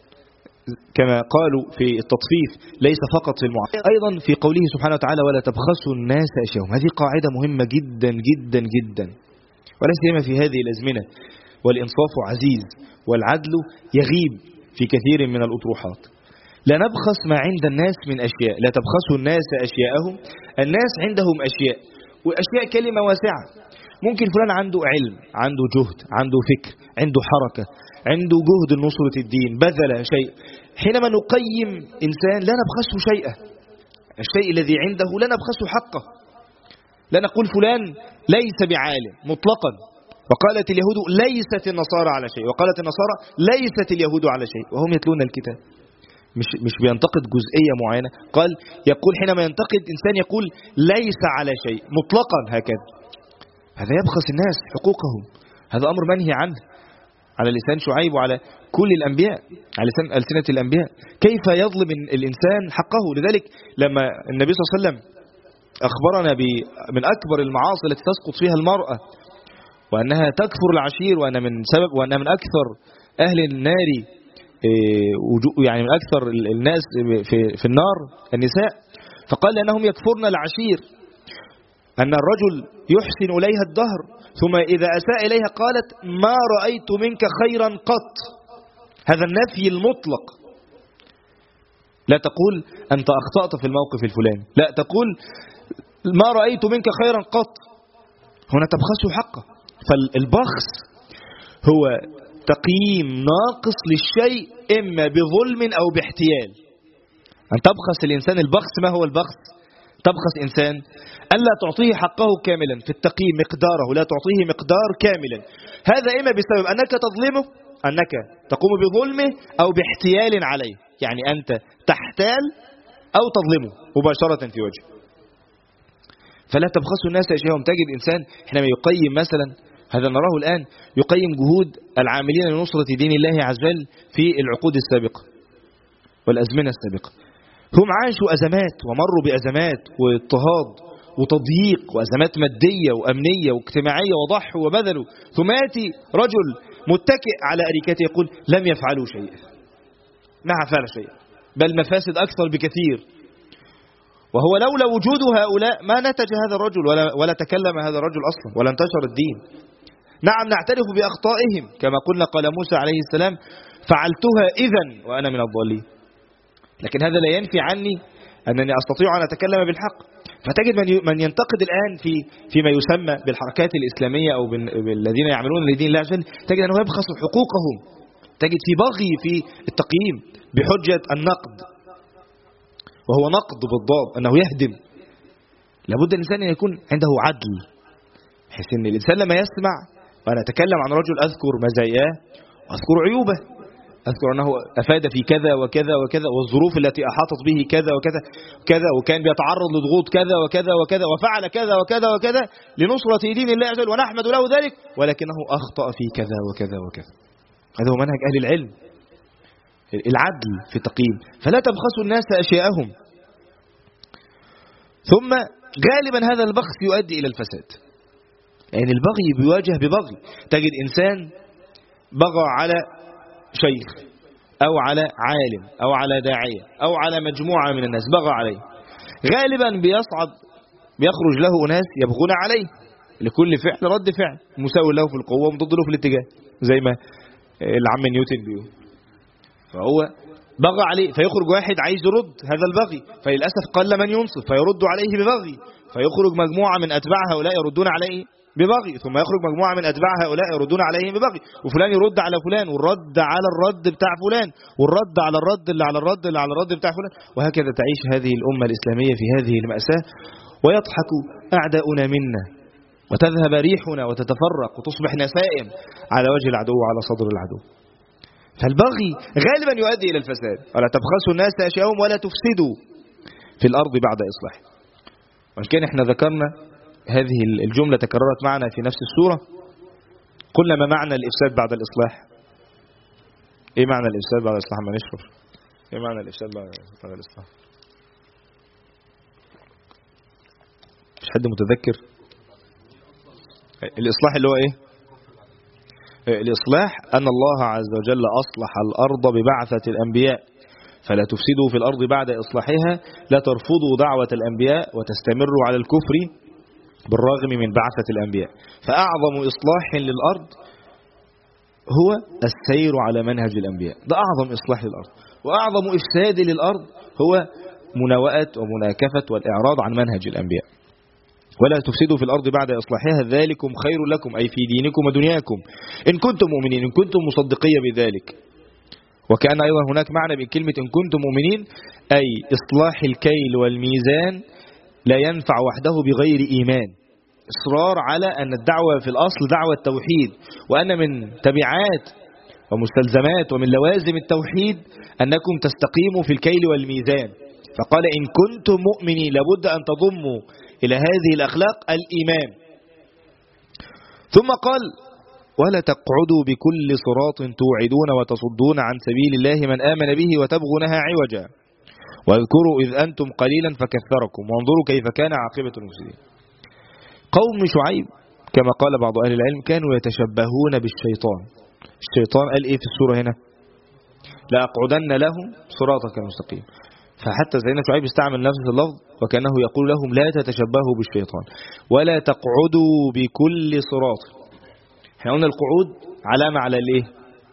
كما قالوا في التطفيف ليس فقط في المعاملات، ايضا في قوله سبحانه وتعالى ولا تبخسوا الناس اشياءهم. هذه قاعده مهمه جدا جدا جدا، ولا سيما في هذه الازمنه والانصاف عزيز والعدل يغيب في كثير من الاطروحات. لا نبخس ما عند الناس من أشياء، لا تبخسوا الناس أشياءهم. الناس عندهم أشياء، وأشياء كلمة واسعة. ممكن فلان عنده علم، عنده جهد، عنده فكر، عنده حركة، عنده جهد لنصرة الدين، بذل شيء. حينما نقيم إنسان لا نبخسه شيئا، الشيء الذي عنده لا نبخسه حقه. لا نقول فلان ليس بعالم مطلقا، وقالت اليهود ليست النصارى على شيء، وقالت النصارى ليست اليهود على شيء، وهم يتلون الكتاب. مش مش بينتقد جزئية معينة، قال يقول حينما ينتقد إنسان يقول ليس على شيء مطلقا هكذا. هذا يبخس الناس حقوقهم، هذا أمر منهي عنه على لسان شعيب وعلى كل الأنبياء، على لسان ألسنة الأنبياء. كيف يظلم الإنسان حقه؟ لذلك لما النبي صلى الله عليه وسلم أخبرنا من أكبر المعاصي التي تسقط فيها المرأة، وأنها تكفر العشير، وأن من سبب وأنها من أكثر أهل النار، يعني من أكثر الناس في في النار النساء، فقال أنهم يكفرن العشير، أن الرجل يحسن إليها الدهر ثم إذا أساء إليها قالت ما رأيت منك خيرا قط. هذا النفي المطلق. لا تقول أنت أخطأت في الموقف الفلاني، لا تقول ما رأيت منك خيرا قط. هنا تبخسه حقه. فالبخس هو تقييم ناقص للشيء إما بظلم أو باحتيال. أن تبخس الإنسان، البخس ما هو البخس؟ تبخس إنسان ألا تعطيه حقه كاملا في التقييم مقداره، لا تعطيه مقدار كاملا. هذا إما بسبب أنك تظلمه، أنك تقوم بظلمه، أو باحتيال عليه، يعني أنت تحتال أو تظلمه مباشرة في وجهه. فلا تبخسوا الناس أشياءهم. تجد إنسان حينما يقيم مثلا، هذا نراه الآن، يقيم جهود العاملين لنصرة دين الله عز وجل في العقود السابقة والأزمنة السابقة. هم عاشوا أزمات ومروا بأزمات واضطهاد وتضييق وأزمات مادية وأمنية واجتماعية وضحوا وبذلوا، ثم يأتي رجل متكئ على أريكته يقول لم يفعلوا شيئا، ما فعل شيئا، بل مفاسد أكثر بكثير. وهو لولا وجود هؤلاء ما نتج هذا الرجل ولا, ولا تكلم هذا الرجل أصلا ولا انتشر الدين. نعم نعترف بأخطائهم كما قلنا، قال موسى عليه السلام فعلتها إذن وأنا من الضالين، لكن هذا لا ينفي عني أنني أستطيع أن أتكلم بالحق. فتجد من ينتقد الآن في فيما يسمى بالحركات الإسلامية أو بالذين يعملون لدين الله عز وجل، تجد أنه يبخس حقوقهم، تجد في بغي في التقييم بحجة النقد، وهو نقد بالضاد، أنه يهدم. لابد الإنسان أن يكون عنده عدل، بحيث أن الإنسان لما يسمع وأنا أتكلم عن رجل أذكر مزاياه وأذكر عيوبه، أذكر أنه أفاد في كذا وكذا وكذا، والظروف التي أحاطت به كذا وكذا كذا، وكان بيتعرض لضغوط كذا وكذا وكذا، وفعل كذا وكذا وكذا لنصرة دين الله عز وجل ونحمد له ذلك، ولكنه أخطأ في كذا وكذا وكذا. هذا هو منهج أهل العلم، العدل في التقييم. فلا تبخسوا الناس أشياءهم. ثم غالبا هذا البخس يؤدي إلى الفساد، يعني البغي بيواجه ببغي. تجد إنسان بغى على شيخ أو على عالم أو على داعية أو على مجموعة من الناس، بغى عليه، غالبا بيصعد بيخرج له ناس يبغون عليه، لكل فعل رد فعل، مساوي له في القوة ومضد له في الاتجاه، زي ما العم نيوتن بيقول. فهو بغى عليه، فيخرج واحد عايز يرد هذا البغي، فللأسف قل من ينصف فيرد عليه ببغي، فيخرج مجموعة من أتباع هؤلاء يردون عليه ببغي، ثم يخرج مجموعة من أتباع هؤلاء يردون عليه ببغي، وفلان يرد على فلان، والرد على الرد بتاع فلان، والرد على الرد اللي على الرد اللي على الرد بتاع فلان، وهكذا تعيش هذه الأمة الإسلامية في هذه المأساة. ويضحك أعداؤنا منا، وتذهب ريحنا وتتفرق وتصبح نسائم على وجه العدو وعلى صدر العدو. فالبغي غالبا يؤدي إلى الفساد. ولا تبخسوا الناس أشياءهم ولا تفسدوا في الأرض بعد إصلاحها. وإن كان احنا ذكرنا هذه الجملة تكررت معنا في نفس السورة، قلنا ما معنى الإفساد بعد الإصلاح؟ إيه معنى الإفساد بعد الإصلاح؟ ما نشرف إيه معنى الإفساد بعد الإصلاح؟ مش حد متذكر؟ الإصلاح اللي هو إيه؟ الإصلاح أن الله عز وجل أصلح الأرض ببعثة الأنبياء، فلا تفسدوا في الأرض بعد إصلاحها، لا ترفضوا دعوة الأنبياء وتستمروا على الكفر بالرغم من بعثة الأنبياء. فأعظم إصلاح للأرض هو السير على منهج الأنبياء، ده أعظم إصلاح للأرض. وأعظم إفساد للأرض هو مناوئة ومناكفة والإعراض عن منهج الأنبياء. ولا تفسدوا في الأرض بعد إصلاحها ذلكم خير لكم، أي في دينكم ودنياكم، إن كنتم مؤمنين، إن كنتم مصدقية بذلك. وكأن أيضا هناك معنى بكلمة إن كنتم مؤمنين، أي إصلاح الكيل والميزان لا ينفع وحده بغير إيمان. إصرار على أن الدعوة في الأصل دعوة التوحيد، وأن من تبعات ومستلزمات ومن لوازم التوحيد أنكم تستقيموا في الكيل والميزان. فقال إن كنتم مؤمنين، لابد أن تضموا إلى هذه الأخلاق الإيمان. ثم قال ولا تقعدوا بكل صراط توعدون وتصدون عن سبيل الله من آمن به وتبغونها عوجا واذكروا إذ أنتم قليلا فكثركم وانظروا كيف كان عاقبة المفسدين. قوم شعيب كما قال بعض أهل العلم كانوا يتشبهون بالشيطان. الشيطان قال إيه في السورة هنا؟ لأقعدن لهم صراطك المستقيم. فحتى سيدنا شعيب استعمل نفس اللفظ وكأنه يقول لهم لا تتشبهوا بالشيطان ولا تقعدوا بكل صراط. احنا قلنا القعود علامة على الايه؟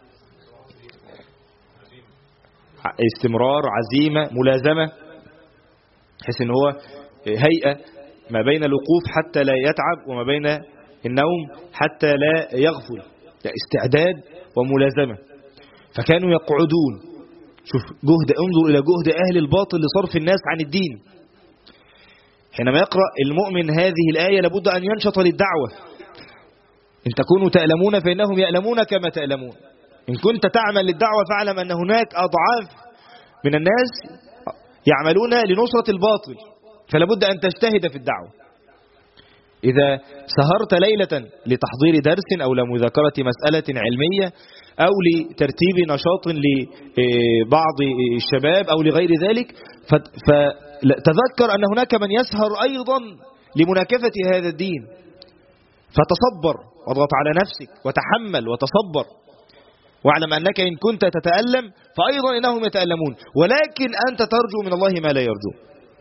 استمرار، عزيمة، ملازمة، حيث ان هو هيئة ما بين الوقوف حتى لا يتعب وما بين النوم حتى لا يغفل، استعداد وملازمة. فكانوا يقعدون. شوف جهد، انظر إلى جهد أهل الباطل لصرف الناس عن الدين. حينما يقرأ المؤمن هذه الآية لابد أن ينشط للدعوة. إن تكونوا تألمون فإنهم يألمون كما تألمون. إن كنت تعمل للدعوة فاعلم أن هناك أضعاف من الناس يعملون لنصرة الباطل، فلابد أن تجتهد في الدعوة. إذا سهرت ليلة لتحضير درس أو لمذاكرة مسألة علمية أو لترتيب نشاط لبعض الشباب أو لغير ذلك، فتذكر أن هناك من يسهر أيضا لمناكفة هذا الدين. فتصبر واضغط على نفسك وتحمل وتصبر، واعلم أنك إن كنت تتألم فأيضا إنهم يتألمون، ولكن أنت ترجو من الله ما لا يرجو.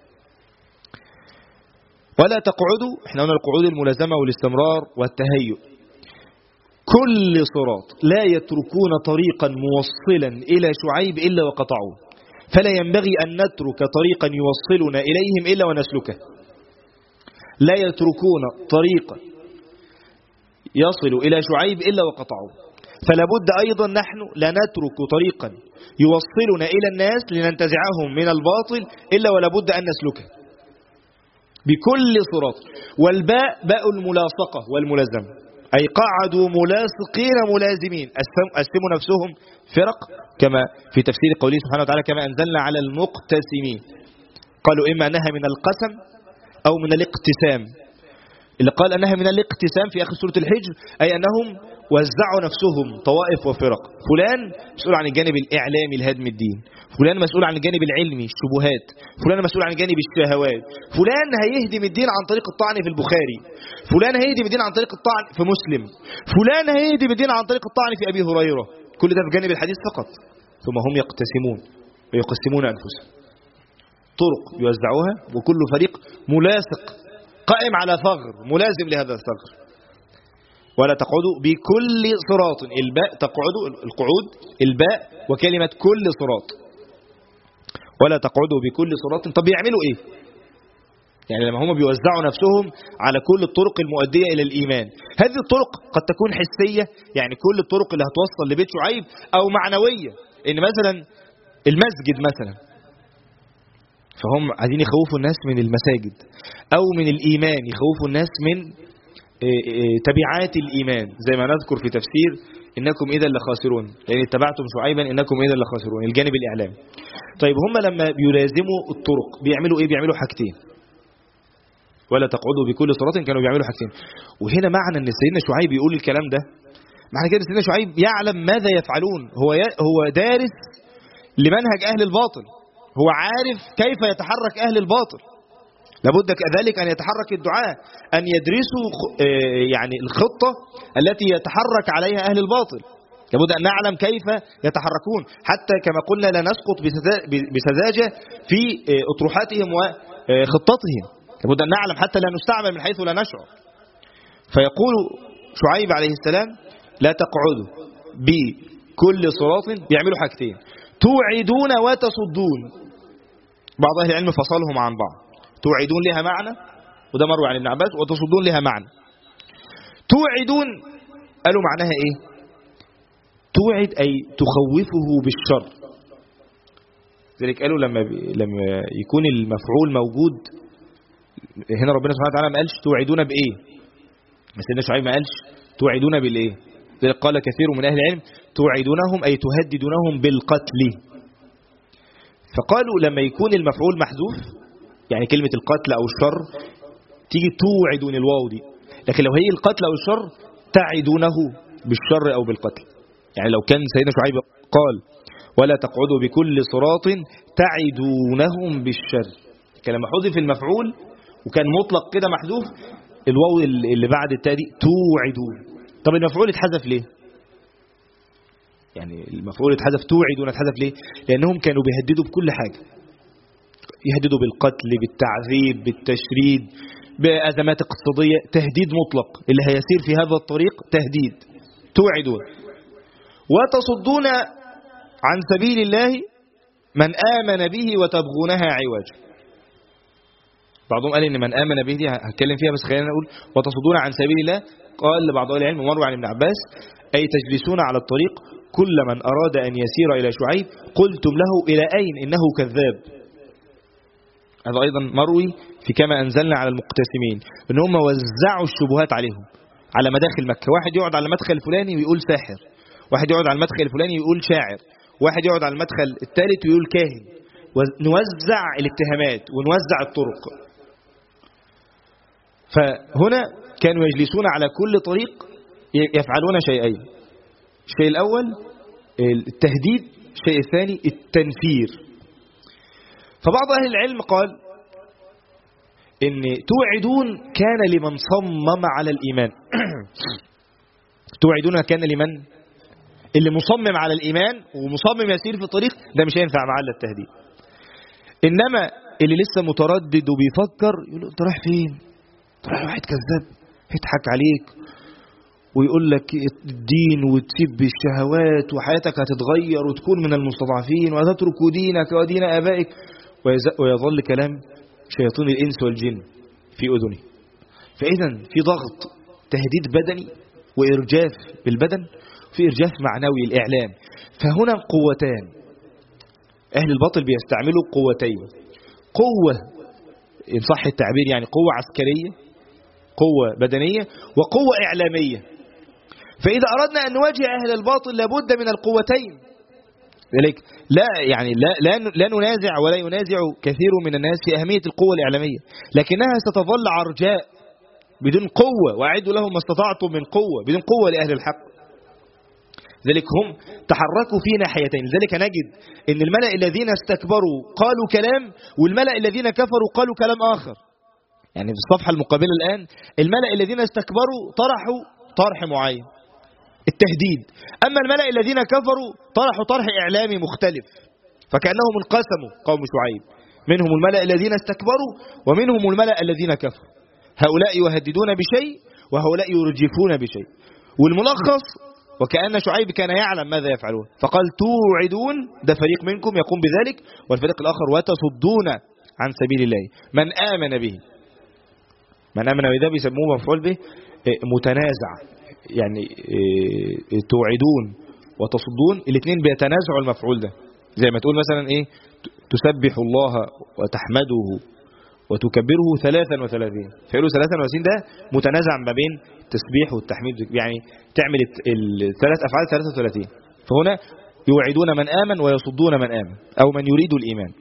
ولا تقعدوا، احنا قلنا القعود الملازمة والاستمرار والتهيؤ. كل صراط، لا يتركون طريقا موصلا إلى شعيب إلا وقطعوه، فلا ينبغي أن نترك طريقا يوصلنا إليهم إلا ونسلكه. لا يتركون طريقا يصل إلى شعيب إلا وقطعوه، فلا بد أيضا نحن لا نترك طريقا يوصلنا إلى الناس لننتزعهم من الباطل إلا ولا بد أن نسلكه بكل صراط. والباء باء الملاصقة والملازمة، أي قعدوا ملاصقين ملازمين، قسموا نفسهم فرق كما في تفسير قوله سبحانه وتعالى كما أنزلنا على المقتسمين. قالوا إما أنها من القسم أو من الاقتسام. اللي قال أنها من الاقتسام في آخر سورة الحجر أي أنهم وزعوا نفسهم طوائف وفرق. فلان مسؤول عن الجانب الإعلامي لهدم الدين، فلان مسؤول عن الجانب العلمي الشبهات، فلان مسؤول عن الجانب الشهوات، فلان هيهدم الدين عن طريق الطعن في البخاري، فلان هيهدم الدين عن طريق الطعن في مسلم، فلان هيهدم الدين عن طريق الطعن في أبي هريرة. كل ده في جانب الحديث فقط. ثم هم يقتسمون ويقسمون أنفسهم طرق يوزعوها، وكل فريق ملاصق قائم على ثغر ملازم لهذا الثغر. ولا تقعدوا بكل صراط، الباء تقعدوا القعود الباء وكلمة كل صراط. ولا تقعدوا بكل صراط. طب يعملوا ايه؟ يعني لما هم بيوزعوا نفسهم على كل الطرق المؤدية إلى الإيمان، هذه الطرق قد تكون حسية، يعني كل الطرق اللي هتوصل لبيت شعيب، أو معنوية، إن مثلا المسجد مثلا فهم عايزين يخوفوا الناس من المساجد، أو من الإيمان يخوفوا الناس من تبعات الإيمان، زي ما نذكر في تفسير إنكم إذا لخاسرون، لأن اتبعتم شعيبا إنكم إذا لخاسرون، الجانب الإعلامي. طيب هم لما بيلازموا الطرق بيعملوا ايه؟ بيعملوا حاجتين. ولا تقعدوا بكل صراط، كانوا بيعملوا حاجتين. وهنا معنى ان سيدنا شعيب يقول الكلام ده، معنى كده سيدنا شعيب يعلم ماذا يفعلون. هو ي... هو دارس لمنهج اهل الباطل، هو عارف كيف يتحرك اهل الباطل. لابد كذلك ان يتحرك الدعاة، ان يدرسوا يعني الخطة التي يتحرك عليها اهل الباطل. لابد ان نعلم كيف يتحركون، حتى كما قلنا لا نسقط بسذاجة في اطروحاتهم وخطتهم. لابد ان نعلم حتى لا نستعمل من حيث لا نشعر. فيقول شعيب عليه السلام لا تقعدوا بكل صراط، بيعملوا حاجتين: توعدون وتصدون. بعض اهل العلم فصلهم عن بعض. توعدون لها معنى، وده مروي عن ابن عباس، وتصدون لها معنى. توعدون قالوا معناها ايه؟ توعد اي تخوفه بالشر. ذلك قالوا لما لما يكون المفعول موجود هنا، ربنا سبحانه وتعالى ما قالش توعدون بايه، بس سيدنا شعيب ما قالش توعدون بالايه. ذلك قال كثير من اهل العلم توعدونهم اي تهددونهم بالقتل. فقالوا لما يكون المفعول محذوف، يعني كلمة القتل أو الشر، تيجي توعدون الواو دي. لكن لو هي القتل أو الشر تعدونه بالشر أو بالقتل. يعني لو كان سيدنا شعيب قال ولا تقعدوا بكل صراط تعدونهم بالشر، لما حذف المفعول وكان مطلق كده محذوف، الواو اللي بعد التاء دي توعدون. طب المفعول اتحذف ليه؟ يعني المفعول اتحذف، توعدون اتحذف ليه؟ لأنهم كانوا بيهددوا بكل حاجة، يهددوا بالقتل، بالتعذيب، بالتشريد، بأزمات اقتصادية، تهديد مطلق. اللي هيسير في هذا الطريق تهديد. توعدون. وتصدون عن سبيل الله من آمن به وتبغونها عوجا. بعضهم قال إن من آمن به دي هتكلم فيها، بس خلينا نقول وتصدون عن سبيل الله. قال لبعض أهل العلم ومروي عن ابن عباس أي تجلسون على الطريق كل من أراد أن يسير إلى شعيب قلتم له إلى أين إنه كذاب. هذا أيضا مروي في كما أنزلنا على المقتسمين، إن هم وزعوا الشبهات عليهم على مداخل مكة. واحد يقعد على المدخل الفلاني ويقول ساحر، واحد يقعد على المدخل الفلاني ويقول شاعر، واحد يقعد على المدخل الثالث ويقول كاهن. ونوزع الاتهامات ونوزع الطرق. فهنا كانوا يجلسون على كل طريق يفعلون شيئين: الشيء الأول التهديد، الشيء الثاني التنفير. فبعض أهل العلم قال إن توعدون كان لمن صمم على الإيمان. توعدون كان لمن اللي مصمم على الإيمان ومصمم يسير في الطريق، ده مش هينفع معاه الا التهديد. إنما اللي لسه متردد وبيفكر يقول له أنت رايح فين؟ أنت رايح واحد كذاب يضحك عليك ويقول لك الدين وتسيب الشهوات وحياتك هتتغير وتكون من المستضعفين وتترك دينك ودين آبائك، ويظل كلام شياطين الإنس والجن في أذنه. فإذا في ضغط، تهديد بدني وإرجاف بالبدن، في إرجاف معنوي الإعلام. فهنا قوتان، أهل الباطل بيستعملوا قوتين: قوة إن صح التعبير يعني قوة عسكرية، قوة بدنية، وقوة إعلامية. فإذا أردنا أن نواجه أهل الباطل لابد من القوتين. ذلك لا يعني لا لا لا ننازع ولا ينازع كثير من الناس في أهمية القوة الإعلامية، لكنها ستظل عرجاء بدون قوة. وأعدوا لهم ما استطعتم من قوة، بدون قوة لأهل الحق. ذلك هم تحركوا في ناحيتين. لذلك نجد أن الملأ الذين استكبروا قالوا كلام، والملأ الذين كفروا قالوا كلام آخر. يعني في الصفحة المقابلة الآن الملأ الذين استكبروا طرحوا طرح معين، التهديد. أما الملأ الذين كفروا طرحوا طرح إعلامي مختلف، فكأنهم انقسموا قوم شعيب، منهم الملأ الذين استكبروا ومنهم الملأ الذين كفروا. هؤلاء يهددون بشيء وهؤلاء يرجفون بشيء. والملخص وكأن شعيب كان يعلم ماذا يفعلون، فقال توعدون، ده فريق منكم يقوم بذلك، والفريق الآخر وتصدون عن سبيل الله من آمن به. من آمن به ده بيسموه مفعول به متنازع، يعني توعدون وتصدون الاثنين بيتنازعوا المفعول ده. زي ما تقول مثلا ايه، تسبح الله وتحمده وتكبره ثلاثا وثلاثين، فيقولوا ثلاثا وثلاثين ده متنازع ما بين التسبيح والتحميد، يعني تعمل الثلاث افعال ثلاثة وثلاثين. فهنا يوعدون من آمن ويصدون من آمن أو من يريد الإيمان.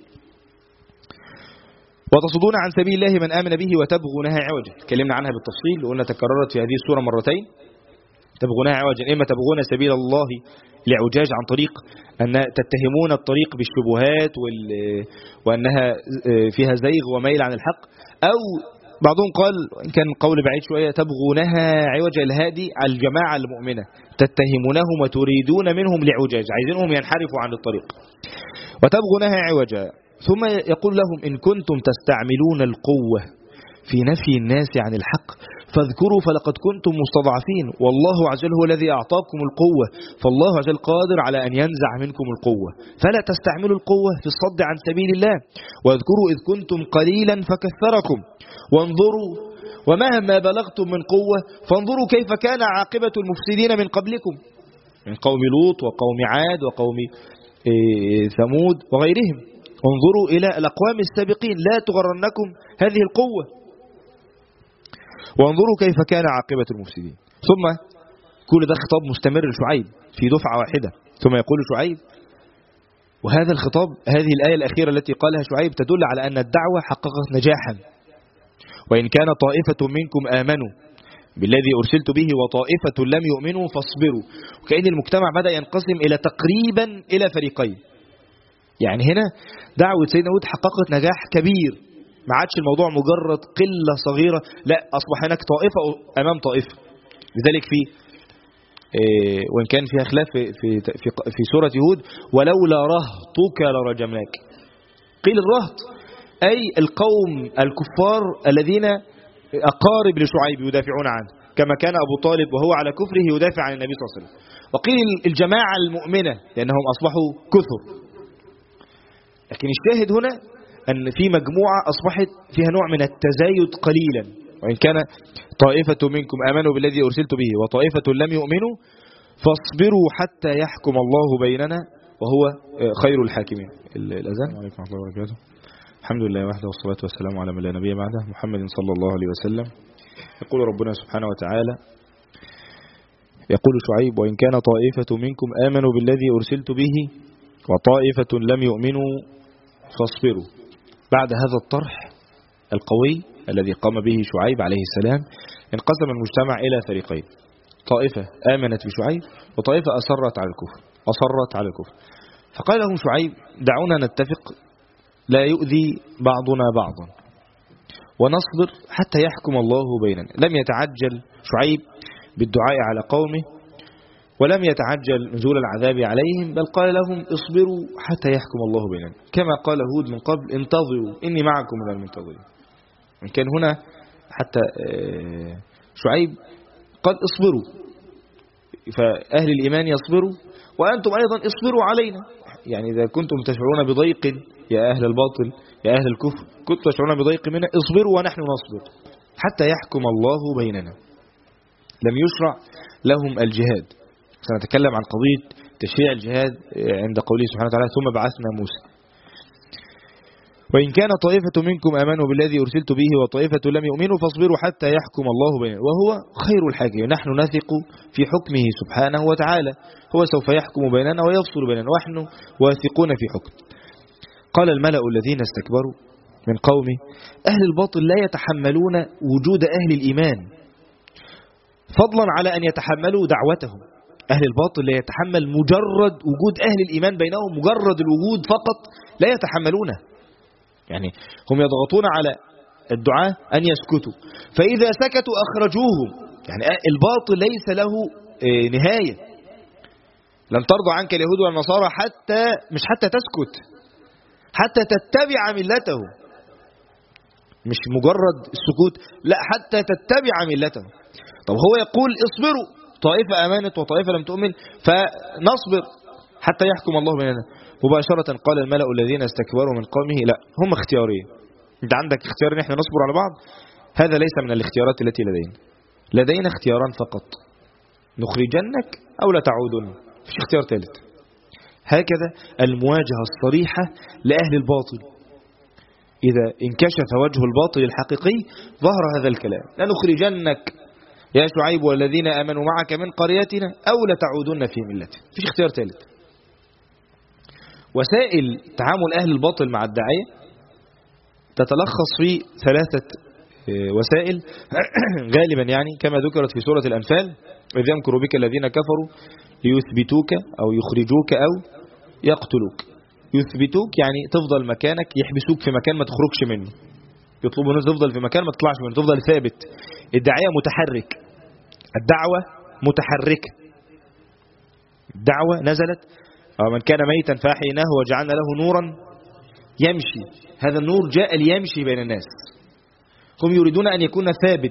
وتصدون عن سبيل الله من آمن به وتبغونها عوجا، تكلمنا عنها بالتفصيل وقلنا تكررت في هذه السورة مرتين. تبغونها عوجا، إما تبغون سبيل الله لعجاج عن طريق أن تتهمون الطريق بالشبهات وأنها فيها زيغ وميل عن الحق، أو بعضهم قال إن كان قول بعيد شوية تبغونها عوجا الهادي على الجماعة المؤمنة، تتهمونهم وتريدون منهم لعجاج، عايزينهم ينحرفوا عن الطريق. وتبغونها عوجا، ثم يقول لهم إن كنتم تستعملون القوة في نفي الناس عن الحق فاذكروا فلقد كنتم مستضعفين والله عز وجل هو الذي أعطاكم القوة، فالله عز وجل قادر على أن ينزع منكم القوة، فلا تستعملوا القوة في الصد عن سبيل الله. واذكروا إذ كنتم قليلا فكثركم وانظروا ومهما بلغتم من قوة فانظروا كيف كان عاقبة المفسدين من قبلكم من قوم لوط وقوم عاد وقوم ثمود وغيرهم. انظروا إلى الأقوام السابقين لا تغرنكم هذه القوة، وانظروا كيف كان عاقبة المفسدين. ثم كل ده خطاب مستمر لشعيب في دفعة واحدة. ثم يقول شعيب، وهذا الخطاب هذه الآية الأخيرة التي قالها شعيب تدل على أن الدعوة حققت نجاحا. وإن كان طائفة منكم آمنوا بالذي أرسلت به وطائفة لم يؤمنوا فاصبروا. وكأن المجتمع بدأ ينقسم إلى تقريبا إلى فريقين. يعني هنا دعوة سيدنا هود حققت نجاح كبير، ما عادش الموضوع مجرد قلة صغيرة، لا أصبح هناك طائفة أمام طائفة. لذلك في إيه وإن كان فيها خلاف في, في, في, في سورة هود ولولا رهطك لرجمناك، قيل الرهط أي القوم الكفار الذين أقارب لشعيب يدافعون عنه، كما كان أبو طالب وهو على كفره يدافع عن النبي صلى الله عليه وسلم. وقيل الجماعة المؤمنة لأنهم أصبحوا كثر. لكن الشاهد هنا أن في مجموعة أصبحت فيها نوع من التزايد قليلا. وإن كان طائفة منكم آمنوا بالذي أرسلت به وطائفة لم يؤمنوا فاصبروا حتى يحكم الله بيننا وهو خير الحاكمين. الأذان. عليكم ورحمة الله وبركاته. الحمد لله وحده والصلاة والسلام على من لا نبي بعده محمد صلى الله عليه وسلم. يقول ربنا سبحانه وتعالى، يقول شعيب وإن كان طائفة منكم آمنوا بالذي أرسلت به وطائفة لم يؤمنوا فاصبروا. بعد هذا الطرح القوي الذي قام به شعيب عليه السلام انقسم المجتمع إلى فريقين، طائفة آمنت بشعيب وطائفة أصرت على الكفر أصرت على الكفر. فقال لهم شعيب دعونا نتفق لا يؤذي بعضنا بعضا ونصبر حتى يحكم الله بيننا. لم يتعجل شعيب بالدعاء على قومه ولم يتعجل نزول العذاب عليهم، بل قال لهم اصبروا حتى يحكم الله بيننا، كما قال هود من قبل انتظروا إني معكم من المنتظرين. من كان هنا حتى شعيب قال اصبروا، فأهل الإيمان يصبروا وأنتم أيضا اصبروا علينا. يعني إذا كنتم تشعرون بضيق يا أهل الباطل يا أهل الكفر كنتم تشعرون بضيق منا، اصبروا ونحن نصبر حتى يحكم الله بيننا. لم يشرع لهم الجهاد. سنتكلم عن قضية تشريع الجهاد عند قوله سبحانه وتعالى ثم بعثنا موسى. وإن كان طائفة منكم آمنوا بالذي أرسلت به وطائفة لم يؤمنوا فاصبروا حتى يحكم الله بيننا وهو خير الحاكمين. نحن نثق في حكمه سبحانه وتعالى، هو سوف يحكم بيننا ويفصل بيننا ونحن واثقون في حكم. قال الملأ الذين استكبروا من قومه أهل الباطل لا يتحملون وجود أهل الإيمان فضلا على أن يتحملوا دعوتهم. أهل الباطل لا يتحمل مجرد وجود أهل الإيمان بينهم، مجرد الوجود فقط لا يتحملونه. يعني هم يضغطون على الدعاء أن يسكتوا، فإذا سكتوا أخرجوهم. يعني الباطل ليس له نهاية. لن ترضى عنك اليهود والنصارى حتى مش حتى تسكت، حتى تتبع ملته. مش مجرد السكوت، لا حتى تتبع ملته. طب هو يقول اصبروا، طائفة آمنت وطائفة لم تؤمن فنصبر حتى يحكم الله بيننا. مباشرة قال الملأ الذين استكبروا من قومه لا هم اختيارين. انت عندك اختيار ان احنا نصبر على بعض، هذا ليس من الاختيارات التي لدينا. لدينا اختياران فقط، نخرجنك او لا تعودن، مفيش اختيار ثالث. هكذا المواجهة الصريحة لأهل الباطل. إذا انكشف وجه الباطل الحقيقي ظهر هذا الكلام، لنخرجنك يا شعيب والذين آمنوا معك من قريتنا أو لتعودن في ملتنا. مفيش اختيار ثالث. وسائل تعامل أهل الباطل مع الداعية تتلخص في ثلاثة وسائل غالبا يعني كما ذكرت في سورة الأنفال: إذ يمكر بك الذين كفروا ليثبتوك أو يخرجوك أو يقتلوك. يثبتوك يعني تفضل مكانك، يحبسوك في مكان ما تخرجش منه، يطلبوا الناس تفضل في مكان ما تطلعش منه، تفضل ثابت. الداعية متحرك، الدعوة متحركة. الدعوة نزلت: من كان ميتا فأحييناه وجعلنا له نورا يمشي. هذا النور جاء ليمشي بين الناس، هم يريدون أن يكون ثابت.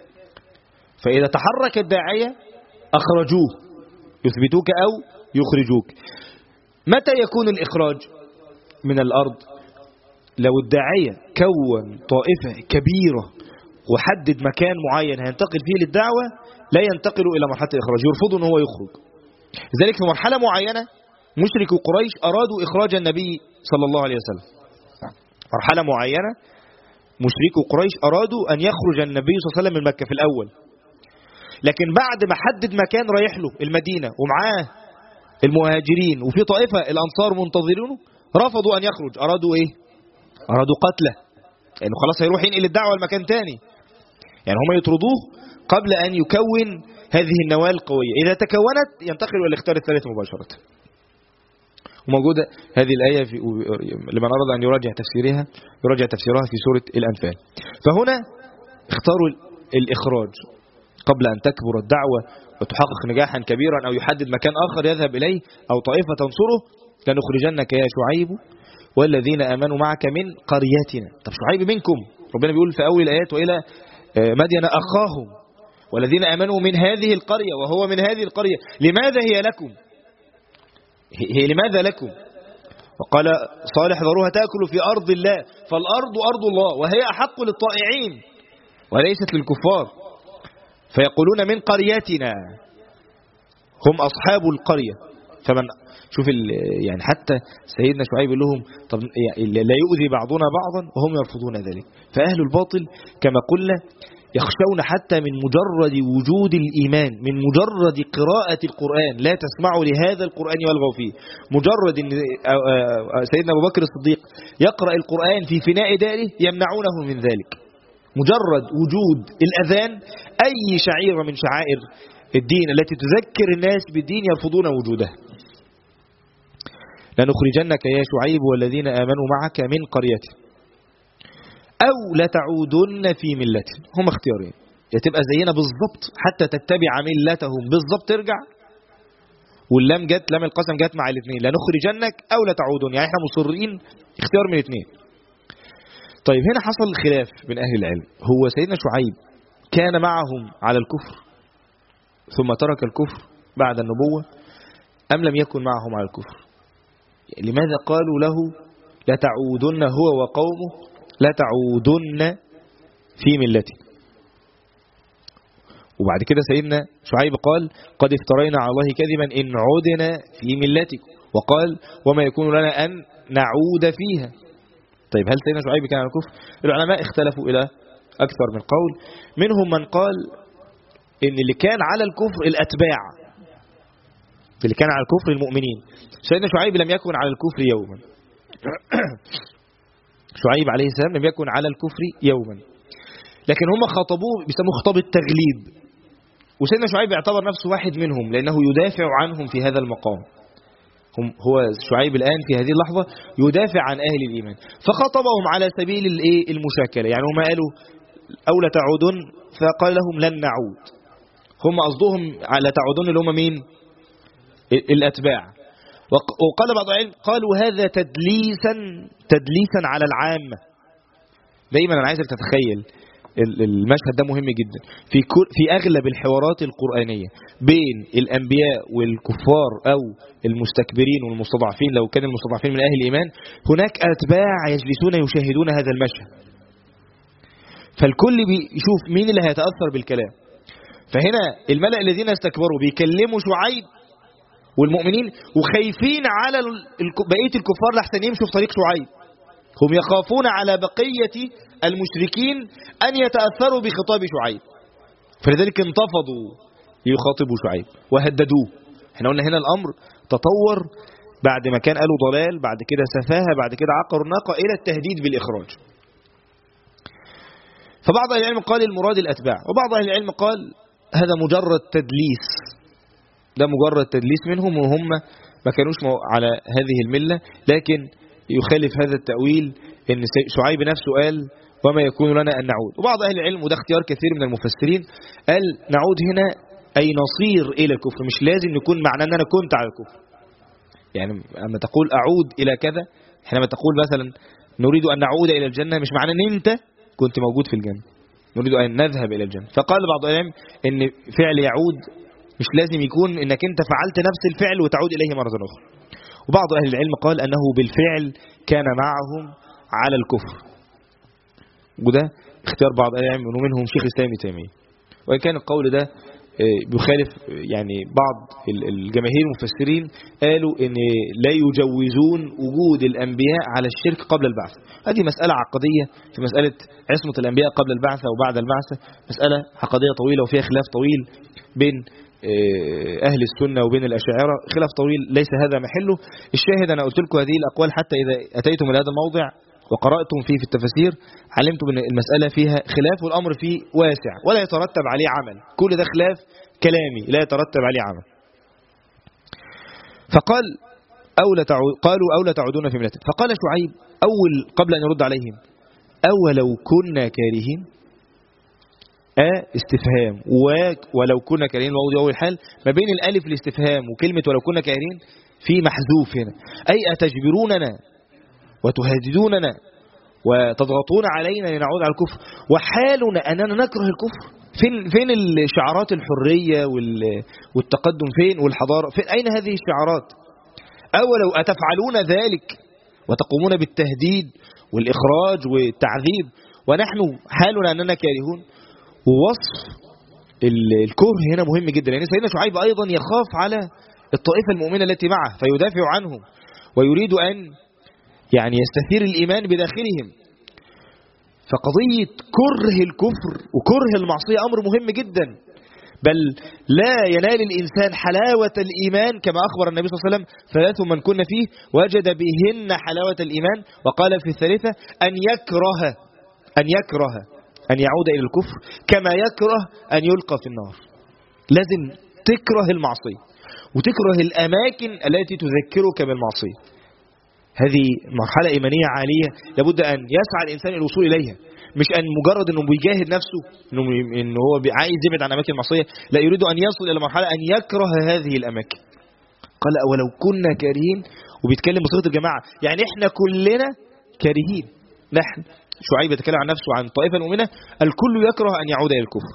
فإذا تحرك الداعية أخرجوه، يثبتوك أو يخرجوك. متى يكون الإخراج من الأرض؟ لو الداعية كون طائفة كبيرة وحدد مكان معين هينتقل فيه للدعوة، لا ينتقل إلى مرحلة الإخراج، يرفضوا أنه هو يخرج. لذلك في مرحلة معينة مشركو قريش أرادوا إخراج النبي صلى الله عليه وسلم. مرحلة معينة مشركو قريش أرادوا أن يخرج النبي صلى الله عليه وسلم من مكة في الأول، لكن بعد ما حدد مكان رايح له المدينة ومعاه المهاجرين وفي طائفة الأنصار منتظرونه، رفضوا أن يخرج. أرادوا إيه؟ أرادوا قتله، لأنه يعني خلاص هيروح ينقل الدعوة لمكان تاني. يعني هم يطردوه قبل أن يكون هذه النواة القوية. إذا تكونت ينتقل إلى الاختيار الثالث مباشرة. وموجودة هذه الآية في لمن أراد أن يراجع تفسيرها يراجع تفسيرها في سورة الأنفال. فهنا اختاروا الإخراج قبل أن تكبر الدعوة وتحقق نجاحا كبيرا أو يحدد مكان آخر يذهب إليه أو طائفة تنصره: لنخرجنك يا شعيب والذين آمنوا معك من قريتنا. طب شعيب منكم، ربنا بيقول في أول الآيات: وإلى مدين أخاهم والذين آمنوا من هذه القرية، وهو من هذه القرية. لماذا هي لكم؟ هي لماذا لكم؟ وقال صالح: ذروها تأكل في أرض الله، فالأرض أرض الله وهي أحق للطائعين وليست للكفار. فيقولون من قريتنا، هم أصحاب القرية. فمن شوف يعني حتى سيدنا شعيب لهم: طب لا يؤذي بعضنا بعضا، وهم يرفضون ذلك. فأهل الباطل كما قلنا يخشون حتى من مجرد وجود الإيمان، من مجرد قراءة القرآن. لا تسمعوا لهذا القرآن والغوا فيه. مجرد أن سيدنا أبو بكر الصديق يقرأ القرآن في فناء داره يمنعونه من ذلك. مجرد وجود الأذان، أي شعيرة من شعائر الدين التي تذكر الناس بالدين يرفضون وجودها. لنخرجنك يا شعيب والذين آمنوا معك من قريتهم أو لتعودن في ملتهم. هم اختيارين: يا تبقى زينا بالضبط حتى تتبع ملتهم بالضبط ترجع، واللام جت لام القسم جت مع الاثنين، لنخرجنك أو لتعودن، يعني احنا مصرين اختيار من الاثنين. طيب هنا حصل خلاف بين أهل العلم: هو سيدنا شعيب كان معهم على الكفر ثم ترك الكفر بعد النبوة، أم لم يكن معهم على الكفر؟ لماذا قالوا له لتعودن هو وقومه لتعودن في ملتي؟ وبعد كده سيدنا شعيب قال: قد افترينا على الله كذبا إن عدنا في ملتكم، وقال: وما يكون لنا أن نعود فيها. طيب هل سيدنا شعيب كان على الكفر؟ العلماء اختلفوا إلى أكثر من قول. منهم من قال إن اللي كان على الكفر الأتباع، اللي كان على الكفر المؤمنين. سيدنا شعيب لم يكن على الكفر يوما. شعيب عليه السلام لم يكن على الكفر يوما، لكن هم خاطبوه بيسموه خطاب التغليب. وسيدنا شعيب يعتبر نفسه واحد منهم لأنه يدافع عنهم في هذا المقام. هم هو شعيب الآن في هذه اللحظة يدافع عن أهل الإيمان، فخاطبهم على سبيل المشاكلة. يعني هم قالوا: أو لتعودن، فقال لهم: لن نعود. هم قصدهم على تعودن اللي هم مين؟ الأتباع. وقال بعض العلم قالوا هذا تدليسا تدليسا على العامة. دايما أنا عايزك تتخيل المشهد ده مهم جدا. في في أغلب الحوارات القرآنية بين الأنبياء والكفار أو المستكبرين والمستضعفين، لو كان المستضعفين من أهل الإيمان، هناك أتباع يجلسون يشاهدون هذا المشهد، فالكل بيشوف مين اللي هيتأثر بالكلام. فهنا الملأ الذين استكبروا بيكلموا شعيب والمؤمنين وخايفين على بقية الكفار لحسن يمشوا في طريق شعيب. هم يخافون على بقية المشركين أن يتأثروا بخطاب شعيب، فلذلك انتفضوا ليخاطبوا شعيب وهددوه. احنا قلنا هنا الأمر تطور بعد ما كان قالوا ضلال، بعد كده سفاهة، بعد كده عقروا الناقة، إلى التهديد بالإخراج. فبعض أهل العلم قال المراد الأتباع، وبعض أهل العلم قال هذا مجرد تدليس، ده مجرد تدليس منهم وهم ما كانوش على هذه الملة. لكن يخالف هذا التأويل إن شعيب نفسه قال وما يكون لنا أن نعود. وبعض أهل العلم، وده اختيار كثير من المفسرين، قال نعود هنا أي نصير إلى الكفر، مش لازم يكون معناه أن أنا كنت على الكفر. يعني لما تقول أعود إلى كذا، حينما تقول مثلا نريد أن نعود إلى الجنة، مش معناه أن أنت كنت موجود في الجنة، نريد أن نذهب إلى الجنة. فقال بعض أهل العلم أن فعل يعود مش لازم يكون أنك أنت فعلت نفس الفعل وتعود إليه مرة أخرى. وبعض أهل العلم قال أنه بالفعل كان معهم على الكفر، وده اختيار بعض أهل العلم ومنهم شيخ الإسلام ابن تيمية. وإن كان القول ده بيخالف يعني بعض الجماهير المفسرين قالوا ان لا يجوزون وجود الانبياء على الشرك قبل البعث. هذه مسألة عقدية في مسألة عصمة الانبياء قبل البعثة وبعد البعثة، مسألة عقدية طويلة وفيها خلاف طويل بين اهل السنة وبين الاشاعرة، خلاف طويل ليس هذا محله. الشاهد انا قلت لكم هذه الاقوال حتى اذا اتيتم الى هذا الموضع وقرأتم فيه في التفاسير علمتم ان المسألة فيها خلاف والأمر فيه واسع ولا يترتب عليه عمل، كل ده خلاف كلامي لا يترتب عليه عمل. فقال أو تعود قالوا أو لا تعودون في ملتكم. فقال شعيب أول قبل أن يرد عليهم أولو كنا كارهين، أ استفهام ولو كنا كارهين موضوع أول حال ما بين الألف الاستفهام وكلمة ولو كنا كارهين في محذوف هنا، أي أتجبروننا وتهددوننا وتضغطون علينا لنعود على الكفر وحالنا أننا نكره الكفر. فين فين الشعارات الحرية والتقدم، فين والحضارة، فين أين هذه الشعارات؟ أولو أتفعلون ذلك وتقومون بالتهديد والإخراج والتعذيب ونحن حالنا أننا كارهون. ووصف الكره هنا مهم جدا، لأن سيدنا شعيب أيضا يخاف على الطائفة المؤمنة التي معه فيدافع عنهم ويريد أن يعني يستثير الإيمان بداخلهم. فقضية كره الكفر وكره المعصية أمر مهم جدا، بل لا ينال الإنسان حلاوة الإيمان كما أخبر النبي صلى الله عليه وسلم ثلاث من كن فيه وجد بهن حلاوة الإيمان، وقال في الثالثة أن يكره أن يكره أن يعود إلى الكفر كما يكره أن يلقى في النار. لازم تكره المعصية وتكره الأماكن التي تذكرك بالمعصية. هذه مرحلة إيمانية عالية لابد أن يسعى الإنسان الوصول إليها، مش أن مجرد أنه بيجاهد نفسه أنه, إنه هو عايز يبعد عن أماكن المعصية، لا يريد أن يصل إلى مرحلة أن يكره هذه الأماكن. قال ولو كنا كارهين، وبيتكلم بصيغة الجماعة يعني إحنا كلنا كارهين. نحن شعيب يتكلم عن نفسه عن طائفة المؤمنة الكل يكره أن يعود إلى الكفر.